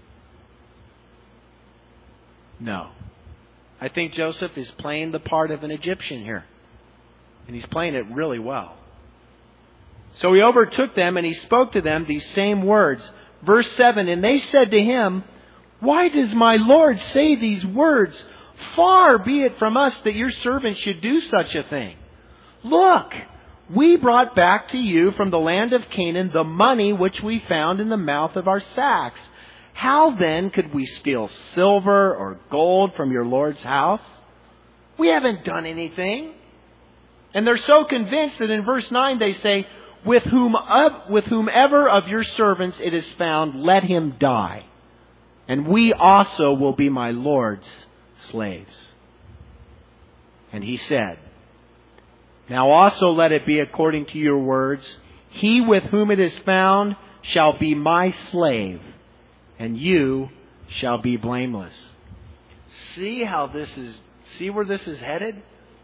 No. I think Joseph is playing the part of an Egyptian here. And he's playing it really well. So he overtook them and he spoke to them these same words. Verse seven, "And they said to him, 'Why does my Lord say these words? Far be it from us that your servant should do such a thing. Look, we brought back to you from the land of Canaan the money which we found in the mouth of our sacks. How then could we steal silver or gold from your Lord's house? We haven't done anything.' And they're so convinced that in verse nine they say, with, whom, with whomever of your servants it is found, let him die. And we also will be my Lord's slaves." And he said, "Now also let it be according to your words. He with whom it is found shall be my slave, and you shall be blameless." See how this is, see where this is headed?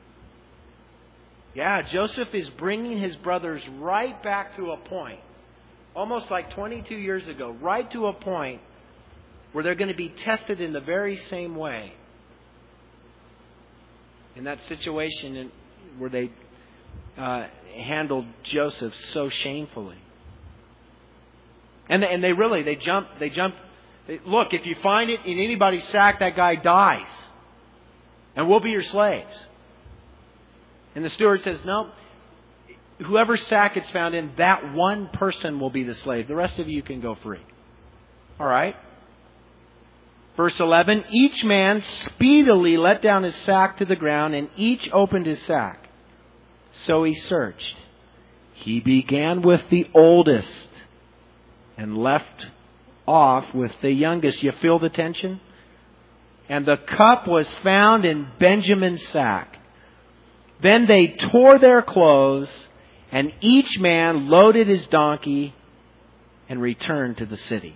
Yeah, Joseph is bringing his brothers right back to a point, almost like twenty-two years ago, right to a point where they're going to be tested in the very same way. In that situation where they uh, handled Joseph so shamefully. And they, and they really, they jump, they jump. They, look, if you find it in anybody's sack, that guy dies. And we'll be your slaves. And the steward says, "No, whoever's sack it's found in, that one person will be the slave. The rest of you can go free." All right. Verse eleven, "Each man speedily let down his sack to the ground, and each opened his sack. So he searched. He began with the oldest and left off with the youngest." You feel the tension? "And the cup was found in Benjamin's sack. Then they tore their clothes, and each man loaded his donkey and returned to the city."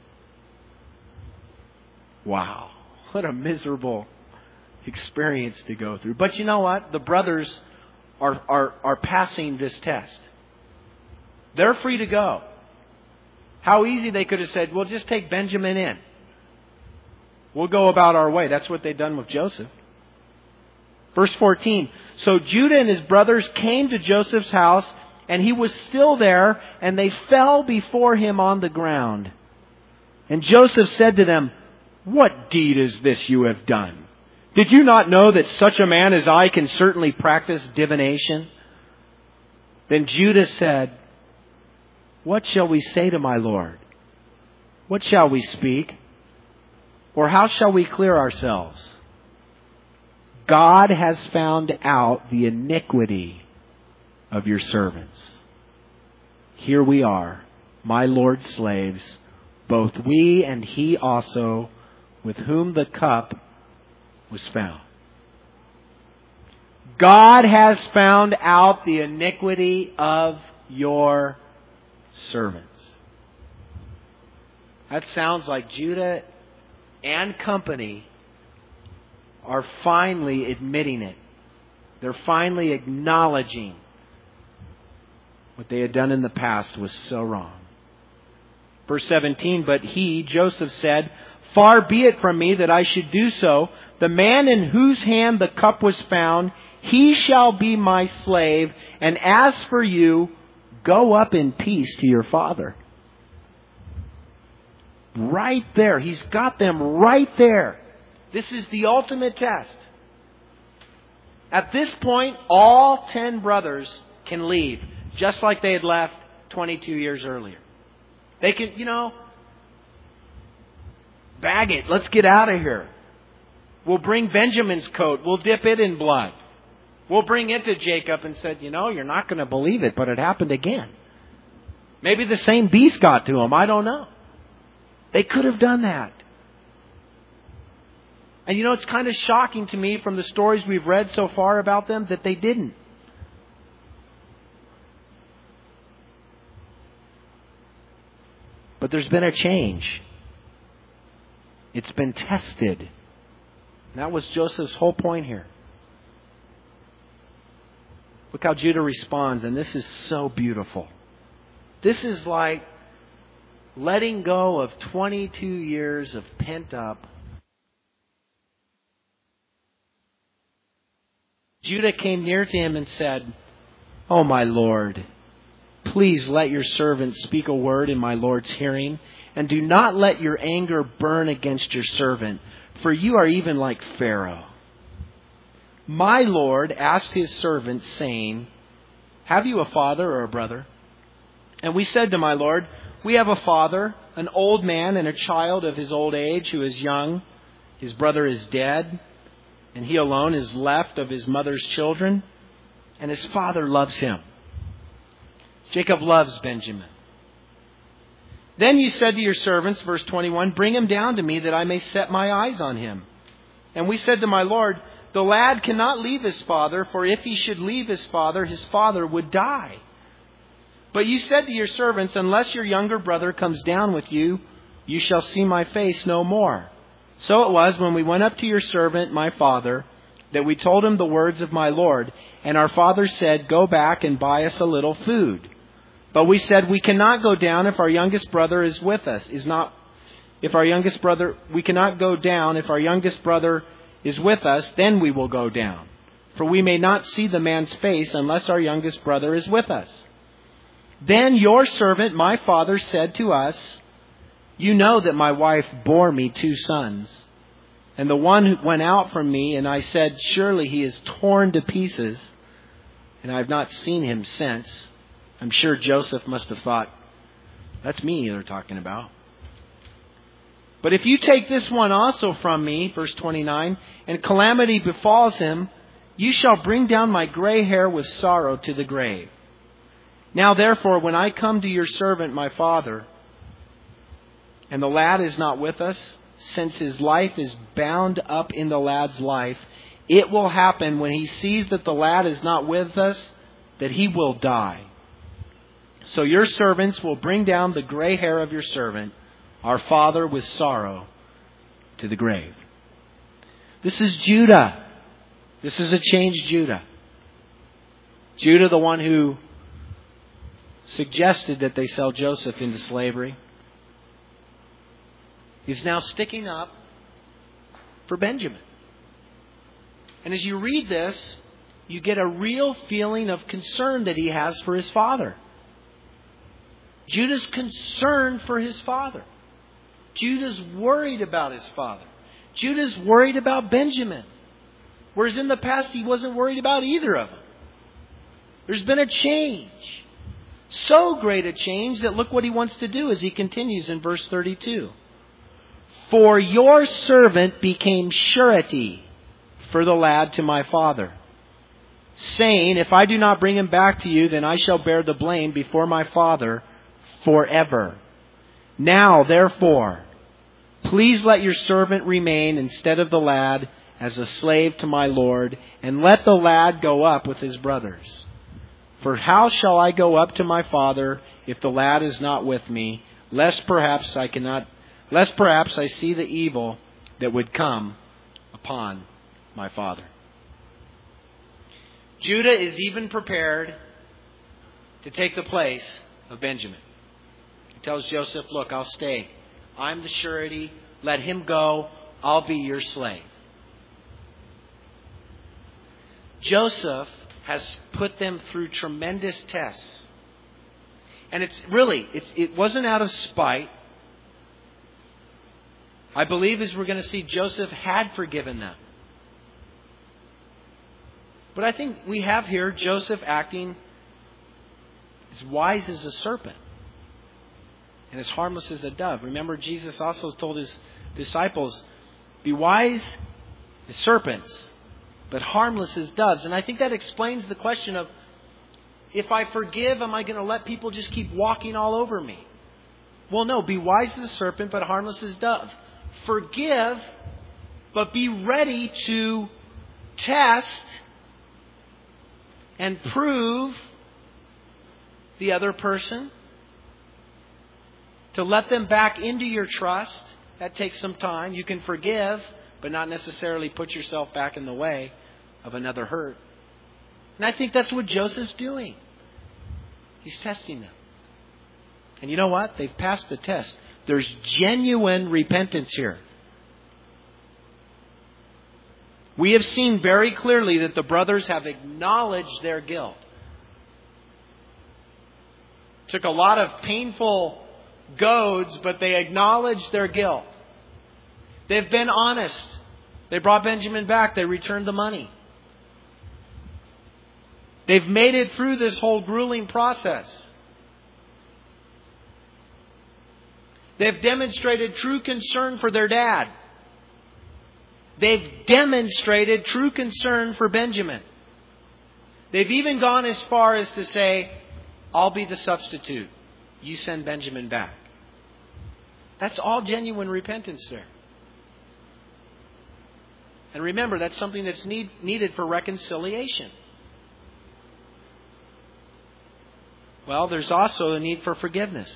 Wow, what a miserable experience to go through. But you know what? The brothers are, are, are passing this test. They're free to go. How easy they could have said, "Well, just take Benjamin in. We'll go about our way." That's what they'd done with Joseph. Verse fourteen, "So Judah and his brothers came to Joseph's house, and he was still there, and they fell before him on the ground. And Joseph said to them, 'What deed is this you have done? Did you not know that such a man as I can certainly practice divination?' Then Judah said, 'What shall we say to my Lord? What shall we speak? Or how shall we clear ourselves? God has found out the iniquity of your servants. Here we are, my Lord's slaves, both we and he also, with whom the cup was found. God has found out the iniquity of your servants. That sounds like Judah and company are finally admitting it. They're finally acknowledging what they had done in the past was so wrong. Verse seventeen, but he, Joseph, said, far be it from me that I should do so. The man in whose hand the cup was found, he shall be my slave. And as for you, go up in peace to your father. Right there. He's got them right there. This is the ultimate test. At this point, all ten brothers can leave, just like they had left twenty-two years earlier. They can, you know, bag it. Let's get out of here. We'll bring Benjamin's coat. We'll dip it in blood. We'll bring it to Jacob and said, you know, you're not going to believe it, but it happened again. Maybe the same beast got to him. I don't know. They could have done that. And you know, it's kind of shocking to me from the stories we've read so far about them that they didn't. But there's been a change. It's been tested. And that was Joseph's whole point here. Look how Judah responds, and this is so beautiful. This is like letting go of twenty-two years of pent up. Judah came near to him and said, "Oh, my Lord, please let your servant speak a word in my Lord's hearing, and do not let your anger burn against your servant, for you are even like Pharaoh." My Lord asked his servant, saying, "Have you a father or a brother?" And we said to my Lord, "We have a father, an old man, and a child of his old age who is young. His brother is dead, and he alone is left of his mother's children, and his father loves him." Jacob loves Benjamin. Then you said to your servants, verse twenty-one, "Bring him down to me that I may set my eyes on him." And we said to my Lord, "The lad cannot leave his father, for if he should leave his father, his father would die." But you said to your servants, "Unless your younger brother comes down with you, you shall see my face no more." So it was when we went up to your servant, my father, that we told him the words of my Lord. And our father said, "Go back and buy us a little food." But we said, "We cannot go down if our youngest brother is with us. Is not, if our youngest brother, we cannot go down if our youngest brother is with us, then we will go down. For we may not see the man's face unless our youngest brother is with us." Then your servant, my father, said to us, "You know that my wife bore me two sons. And the one who went out from me, and I said, 'Surely he is torn to pieces.' And I have not seen him since." I'm sure Joseph must have thought, that's me they're talking about. "But if you take this one also from me," verse twenty-nine, "and calamity befalls him, you shall bring down my gray hair with sorrow to the grave. Now therefore, when I come to your servant, my father, and the lad is not with us, since his life is bound up in the lad's life, it will happen when he sees that the lad is not with us, that he will die. So your servants will bring down the gray hair of your servant, our father, with sorrow to the grave." This is Judah. This is a changed Judah. Judah, the one who suggested that they sell Joseph into slavery, is now sticking up for Benjamin. And as you read this, you get a real feeling of concern that he has for his father. Judah's concerned for his father. Judah's worried about his father. Judah's worried about Benjamin. Whereas in the past, he wasn't worried about either of them. There's been a change. So great a change that look what he wants to do as he continues in verse thirty-two. "For your servant became surety for the lad to my father, saying, if I do not bring him back to you, then I shall bear the blame before my father forever. Now, therefore, please let your servant remain instead of the lad as a slave to my lord, and let the lad go up with his brothers. For how shall I go up to my father if the lad is not with me, lest perhaps I cannot, lest perhaps I see the evil that would come upon my father. Judah is even prepared to take the place of Benjamin. He tells Joseph, look, I'll stay. I'm the surety. Let him go. I'll be your slave. Joseph has put them through tremendous tests. And it's really, it's, it wasn't out of spite. I believe, as we're going to see, Joseph had forgiven them. But I think we have here Joseph acting as wise as a serpent and as harmless as a dove. Remember, Jesus also told his disciples, be wise as serpents, but harmless as doves. And I think that explains the question of, if I forgive, am I going to let people just keep walking all over me? Well, no, be wise as a serpent, but harmless as dove. Forgive, but be ready to test and prove the other person, to let them back into your trust. That takes some time. You can forgive, but not necessarily put yourself back in the way of another hurt. And I think that's what Joseph's doing. He's testing them. And you know what? They've passed the test. There's genuine repentance here. We have seen very clearly that the brothers have acknowledged their guilt. Took a lot of painful goads, but they acknowledged their guilt. They've been honest. They brought Benjamin back. They returned the money. They've made it through this whole grueling process. They've demonstrated true concern for their dad. They've demonstrated true concern for Benjamin. They've even gone as far as to say, I'll be the substitute. You send Benjamin back. That's all genuine repentance there. And remember, that's something that's need, needed for reconciliation. Well, there's also a need for forgiveness.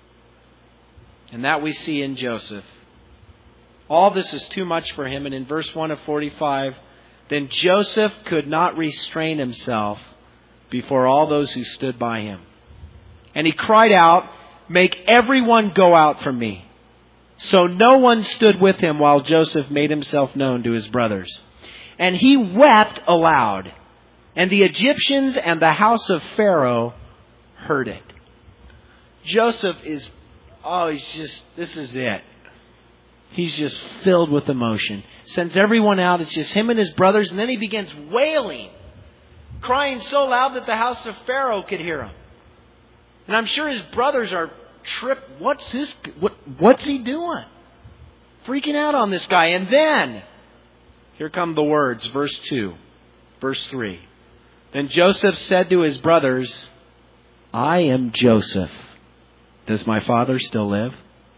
And that we see in Joseph. All this is too much for him. And in verse one of forty-five, then Joseph could not restrain himself before all those who stood by him. And he cried out, make everyone go out from me. So no one stood with him while Joseph made himself known to his brothers. And he wept aloud. And the Egyptians and the house of Pharaoh heard it. Joseph is, oh, he's just, this is it. He's just filled with emotion. Sends everyone out. It's just him and his brothers. And then he begins wailing. Crying so loud that the house of Pharaoh could hear him. And I'm sure his brothers are tripped. What's this? What, what's he doing? Freaking out on this guy. And then, here come the words. Verse two. Verse three. Then Joseph said to his brothers, I am Joseph. Does my father still live?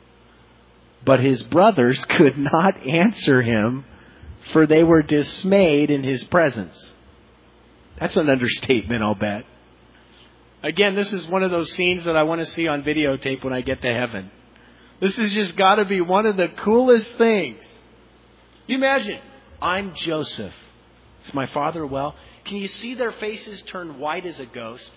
But his brothers could not answer him, for they were dismayed in his presence. That's an understatement, I'll bet. Again, this is one of those scenes that I want to see on videotape when I get to heaven. This has just got to be one of the coolest things. You imagine, I'm Joseph. Is my father well? Can you see their faces turn white as a ghost?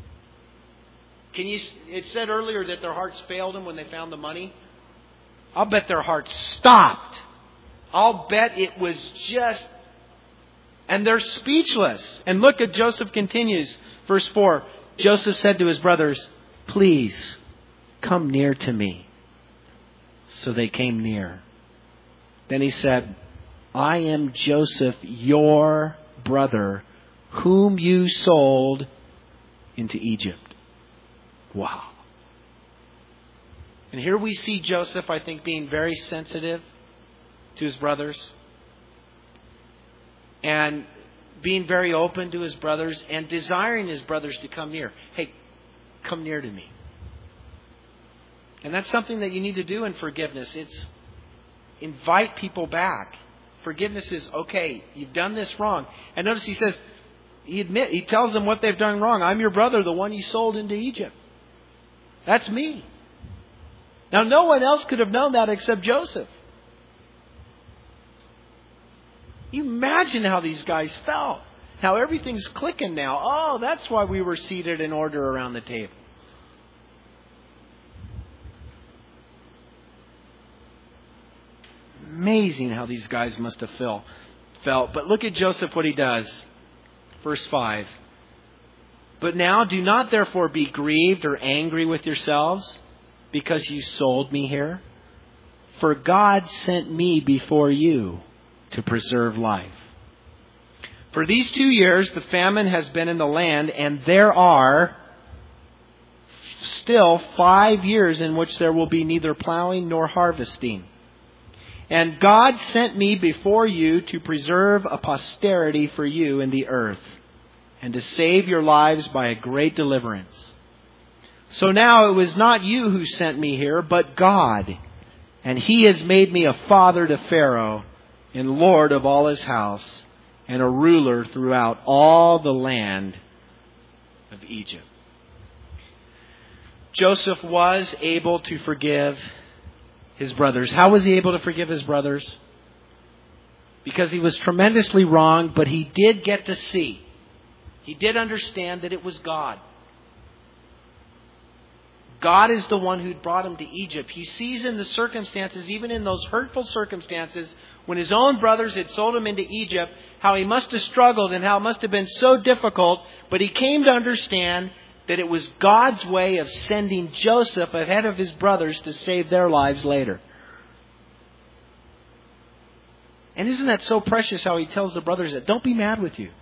Can you? It said earlier that their hearts failed them when they found the money. I'll bet their hearts stopped. I'll bet it was just... And they're speechless. And look at Joseph continues. Verse four. Joseph said to his brothers, please come near to me. So they came near. Then he said, I am Joseph, your brother, whom you sold into Egypt. Wow. And here we see Joseph, I think, being very sensitive to his brothers. and being very open to his brothers and desiring his brothers to come near. Hey, come near to me. And that's something that you need to do in forgiveness. It's invite people back. Forgiveness is, okay, you've done this wrong. And notice he says, he admit, he tells them what they've done wrong. I'm your brother, the one you sold into Egypt. That's me. Now, no one else could have known that except Joseph. You imagine how these guys felt. How everything's clicking now. Oh, that's why we were seated in order around the table. Amazing how these guys must have felt. felt. But look at Joseph, what he does. Verse five. But now do not therefore be grieved or angry with yourselves because you sold me here. For God sent me before you to preserve life. For these two years the famine has been in the land, and there are still five years in which there will be neither plowing nor harvesting. And God sent me before you to preserve a posterity for you in the earth, and to save your lives by a great deliverance. So now it was not you who sent me here, but God. And He has made me a father to Pharaoh, and Lord of all his house, and a ruler throughout all the land of Egypt. Joseph was able to forgive his brothers. How was he able to forgive his brothers? Because he was tremendously wrong, but he did get to see. He did understand that it was God. God is the one who brought him to Egypt. He sees in the circumstances, even in those hurtful circumstances, when his own brothers had sold him into Egypt, how he must have struggled and how it must have been so difficult. But he came to understand that it was God's way of sending Joseph ahead of his brothers to save their lives later. And isn't that so precious how he tells the brothers that? Don't be mad with you.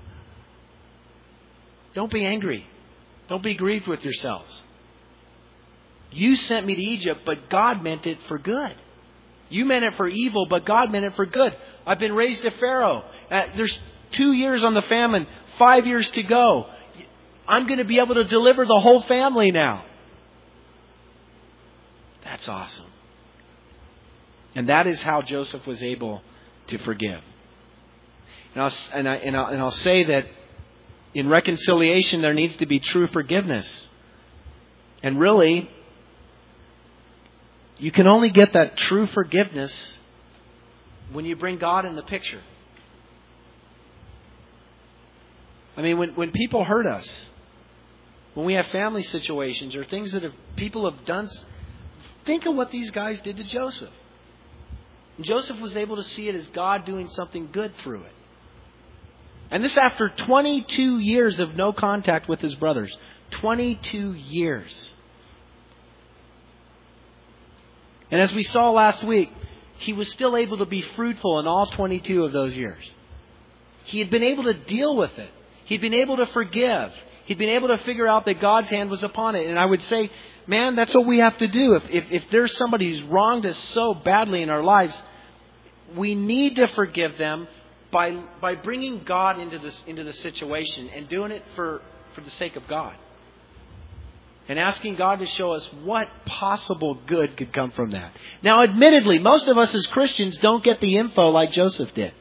Don't be angry. Don't be grieved with yourselves. You sent me to Egypt, but God meant it for good. You meant it for evil, but God meant it for good. I've been raised to Pharaoh. Uh, there's two years on the famine, five years to go. I'm going to be able to deliver the whole family now. That's awesome. And that is how Joseph was able to forgive. And I'll, and I, and I'll, and I'll say that in reconciliation there needs to be true forgiveness. And really, you can only get that true forgiveness when you bring God in the picture. I mean, when, when people hurt us, when we have family situations or things that have, people have done, think of what these guys did to Joseph. And Joseph was able to see it as God doing something good through it. And this after twenty-two years of no contact with his brothers. twenty-two years. And as we saw last week, he was still able to be fruitful in all twenty-two of those years. He had been able to deal with it. He'd been able to forgive. He'd been able to figure out that God's hand was upon it. And I would say, man, that's what we have to do. If, if, if there's somebody who's wronged us so badly in our lives, we need to forgive them by by bringing God into this into the situation and doing it for, for the sake of God. And asking God to show us what possible good could come from that. Now, admittedly, most of us as Christians don't get the info like Joseph did.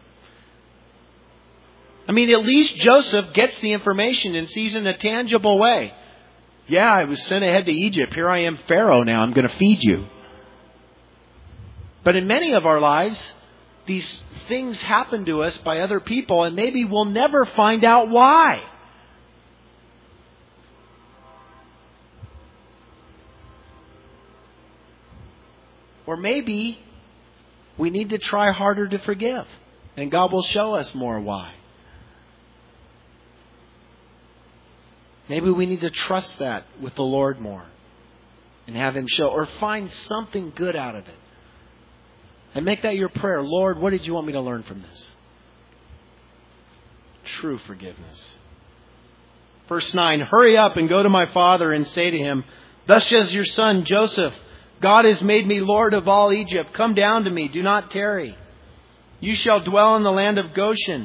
I mean, at least Joseph gets the information and sees in a tangible way. Yeah, I was sent ahead to Egypt. Here I am, Pharaoh now. I'm going to feed you. But in many of our lives, these things happen to us by other people, and maybe we'll never find out why. Or maybe we need to try harder to forgive, and God will show us more why. Maybe we need to trust that with the Lord more and have Him show, or find something good out of it. And make that your prayer. Lord, what did you want me to learn from this? True forgiveness. Verse nine, hurry up and go to my father and say to him, thus says your son Joseph, God has made me Lord of all Egypt. Come down to me. Do not tarry. You shall dwell in the land of Goshen,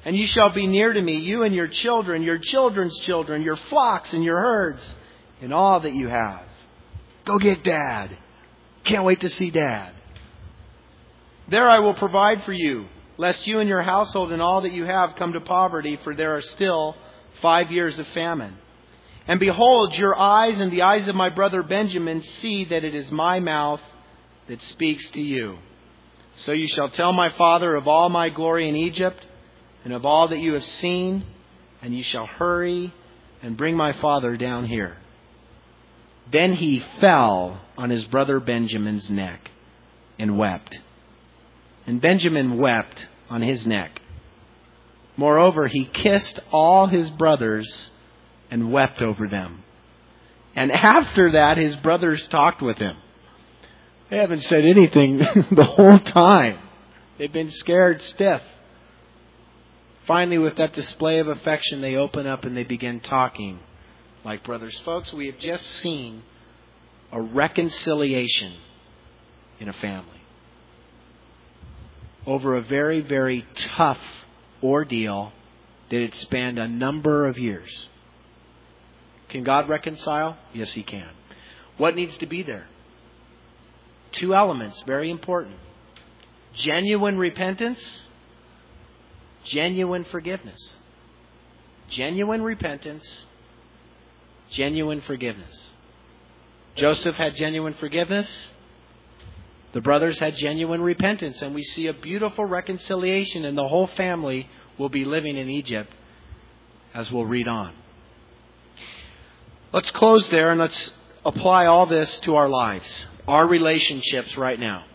And you shall be near to me, you and your children, your children's children, your flocks and your herds, and all that you have. Go get Dad. Can't wait to see Dad. There I will provide for you, lest you and your household and all that you have come to poverty, for there are still five years of famine. And behold, your eyes and the eyes of my brother Benjamin see that it is my mouth that speaks to you. So you shall tell my father of all my glory in Egypt, and of all that you have seen, and you shall hurry and bring my father down here. Then he fell on his brother Benjamin's neck and wept. And Benjamin wept on his neck. Moreover, he kissed all his brothers and wept over them. And after that, his brothers talked with him. They haven't said anything the whole time. They've been scared stiff. Finally, with that display of affection, they open up and they begin talking like brothers. Folks, we have just seen a reconciliation in a family over a very, very tough ordeal that had spanned a number of years. Can God reconcile? Yes, He can. What needs to be there? Two elements, very important. Genuine repentance, genuine forgiveness. Genuine repentance, genuine forgiveness. Joseph had genuine forgiveness. The brothers had genuine repentance. And we see a beautiful reconciliation, and the whole family will be living in Egypt, as we'll read on. Let's close there and let's apply all this to our lives, our relationships right now.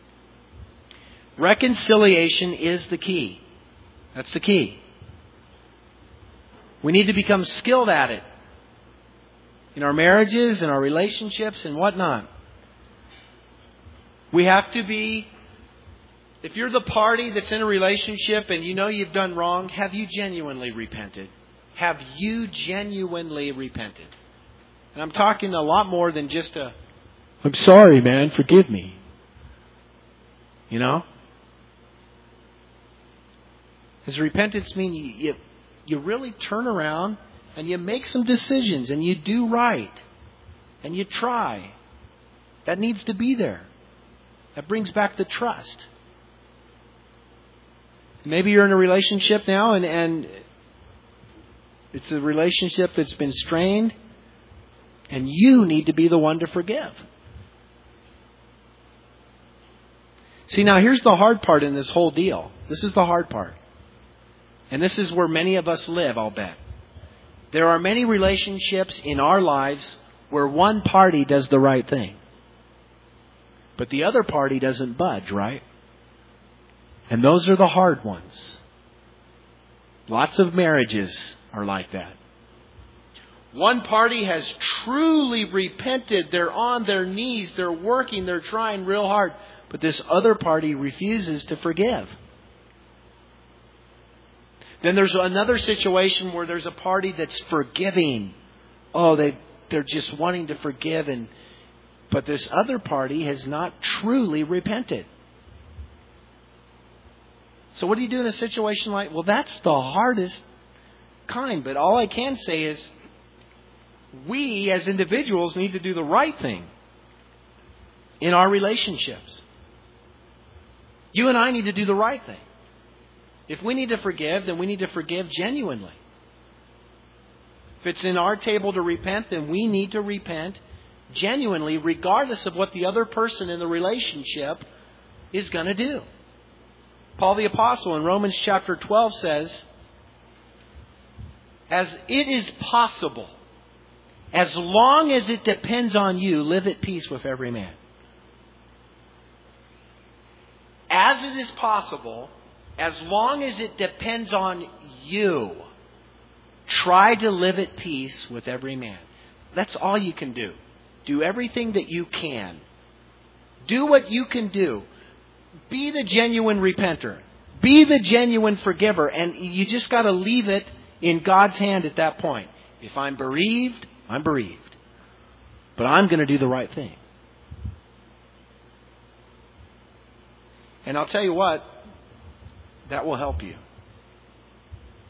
Reconciliation is the key. That's the key. We need to become skilled at it in our marriages, in our relationships, and whatnot. We have to be, if you're the party that's in a relationship and you know you've done wrong, have you genuinely repented? Have you genuinely repented? And I'm talking a lot more than just a, I'm sorry, man, forgive me. You know? Does repentance mean you, you, you really turn around and you make some decisions and you do right and you try? That needs to be there. That brings back the trust. Maybe you're in a relationship now and, and it's a relationship that's been strained, and you need to be the one to forgive. See, now here's the hard part in this whole deal. This is the hard part. And this is where many of us live, I'll bet. There are many relationships in our lives where one party does the right thing, but the other party doesn't budge, right? And those are the hard ones. Lots of marriages are like that. One party has truly repented. They're on their knees. They're working. They're trying real hard. But this other party refuses to forgive. Then there's another situation where there's a party that's forgiving. Oh, they, they're just wanting to forgive. And but this other party has not truly repented. So what do you do in a situation like, well, that's the hardest kind. But all I can say is, we as individuals need to do the right thing in our relationships. You and I need to do the right thing. If we need to forgive, then we need to forgive genuinely. If it's in our table to repent, then we need to repent genuinely, regardless of what the other person in the relationship is going to do. Paul the Apostle in Romans chapter twelve says, as it is possible, as long as it depends on you, live at peace with every man. As it is possible, as long as it depends on you, try to live at peace with every man. That's all you can do. Do everything that you can. Do what you can do. Be the genuine repenter. Be the genuine forgiver. And you just got to leave it in God's hand at that point. If I'm bereaved, I'm bereaved. But I'm going to do the right thing. And I'll tell you what, that will help you.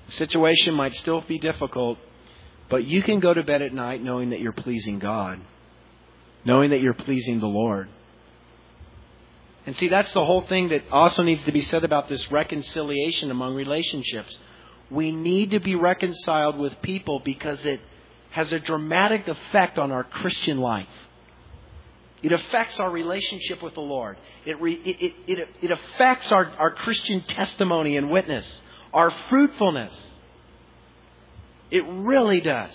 The situation might still be difficult, but you can go to bed at night knowing that you're pleasing God, knowing that you're pleasing the Lord. And see, that's the whole thing that also needs to be said about this reconciliation among relationships. We need to be reconciled with people because it has a dramatic effect on our Christian life. It affects our relationship with the Lord. It, re, it, it, it, it affects our, our Christian testimony and witness, our fruitfulness. It really does.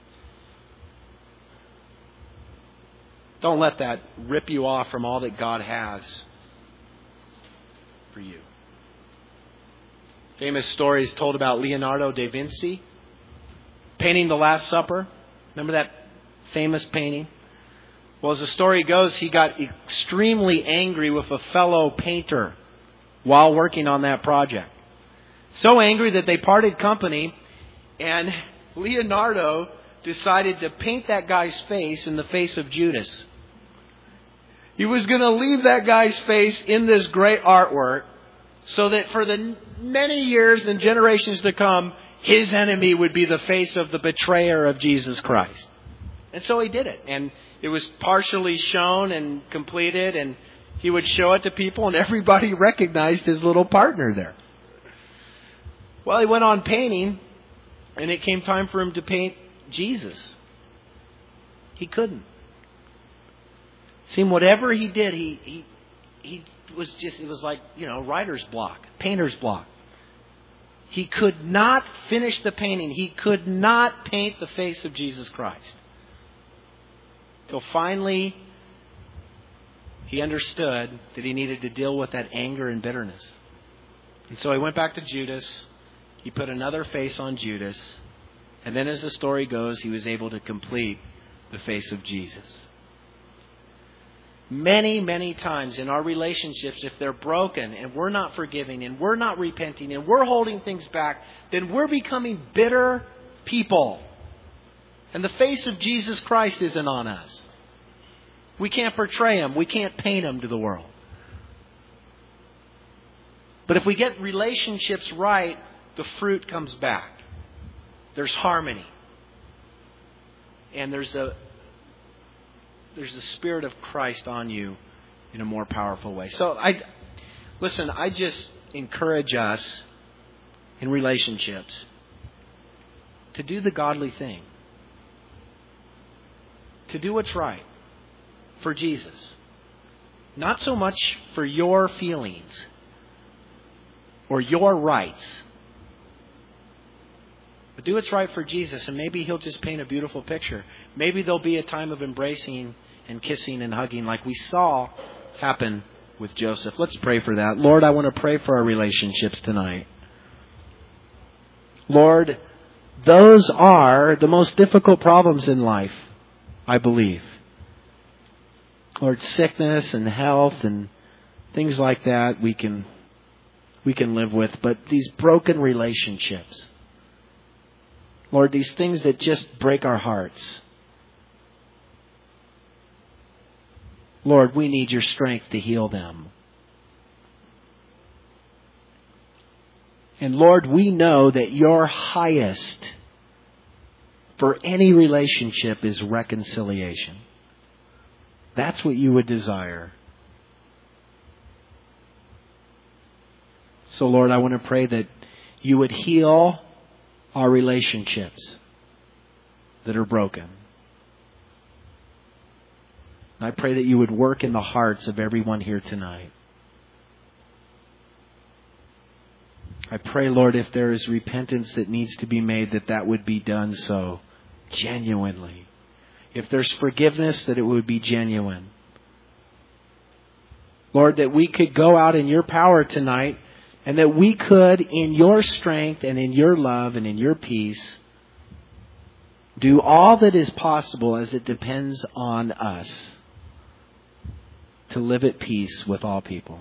Don't let that rip you off from all that God has for you. Famous stories told about Leonardo da Vinci painting the Last Supper. Remember that famous painting? Well, as the story goes, he got extremely angry with a fellow painter while working on that project. So angry that they parted company, and Leonardo decided to paint that guy's face in the face of Judas. He was going to leave that guy's face in this great artwork so that for the many years and generations to come, his enemy would be the face of the betrayer of Jesus Christ. And so he did it. And it was partially shown and completed, and he would show it to people, and everybody recognized his little partner there. Well, he went on painting, and it came time for him to paint Jesus. He couldn't. See, whatever he did, he, he he was just, it was like, you know, writer's block, painter's block. He could not finish the painting. He could not paint the face of Jesus Christ. Till finally, he understood that he needed to deal with that anger and bitterness. And so he went back to Judas. He put another face on Judas. And then as the story goes, he was able to complete the face of Jesus. Many, many times in our relationships, if they're broken and we're not forgiving and we're not repenting and we're holding things back, then we're becoming bitter people. And the face of Jesus Christ isn't on us. We can't portray Him. We can't paint Him to the world. But if we get relationships right, the fruit comes back. There's harmony. And there's a there's the Spirit of Christ on you in a more powerful way. So I listen, I just encourage us in relationships to do the godly thing. To do what's right for Jesus. Not so much for your feelings or your rights. But do what's right for Jesus, and maybe He'll just paint a beautiful picture. Maybe there'll be a time of embracing and kissing and hugging like we saw happen with Joseph. Let's pray for that. Lord, I want to pray for our relationships tonight. Lord, those are the most difficult problems in life, I believe. Lord, sickness and health and things like that we can we can live with, but these broken relationships, Lord, these things that just break our hearts. Lord, we need your strength to heal them. And Lord, we know that your highest for any relationship is reconciliation. That's what you would desire. So Lord, I want to pray that you would heal our relationships that are broken. I pray that you would work in the hearts of everyone here tonight. I pray, Lord, if there is repentance that needs to be made, that that would be done so genuinely. If there's forgiveness, that it would be genuine. Lord, that we could go out in your power tonight, and that we could, in your strength and in your love and in your peace, do all that is possible as it depends on us to live at peace with all people.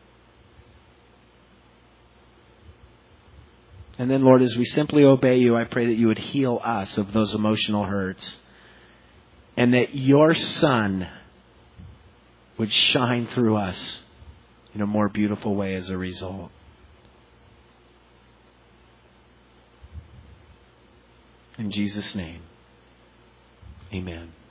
And then, Lord, as we simply obey you, I pray that you would heal us of those emotional hurts, and that your Son would shine through us in a more beautiful way as a result. In Jesus' name, amen.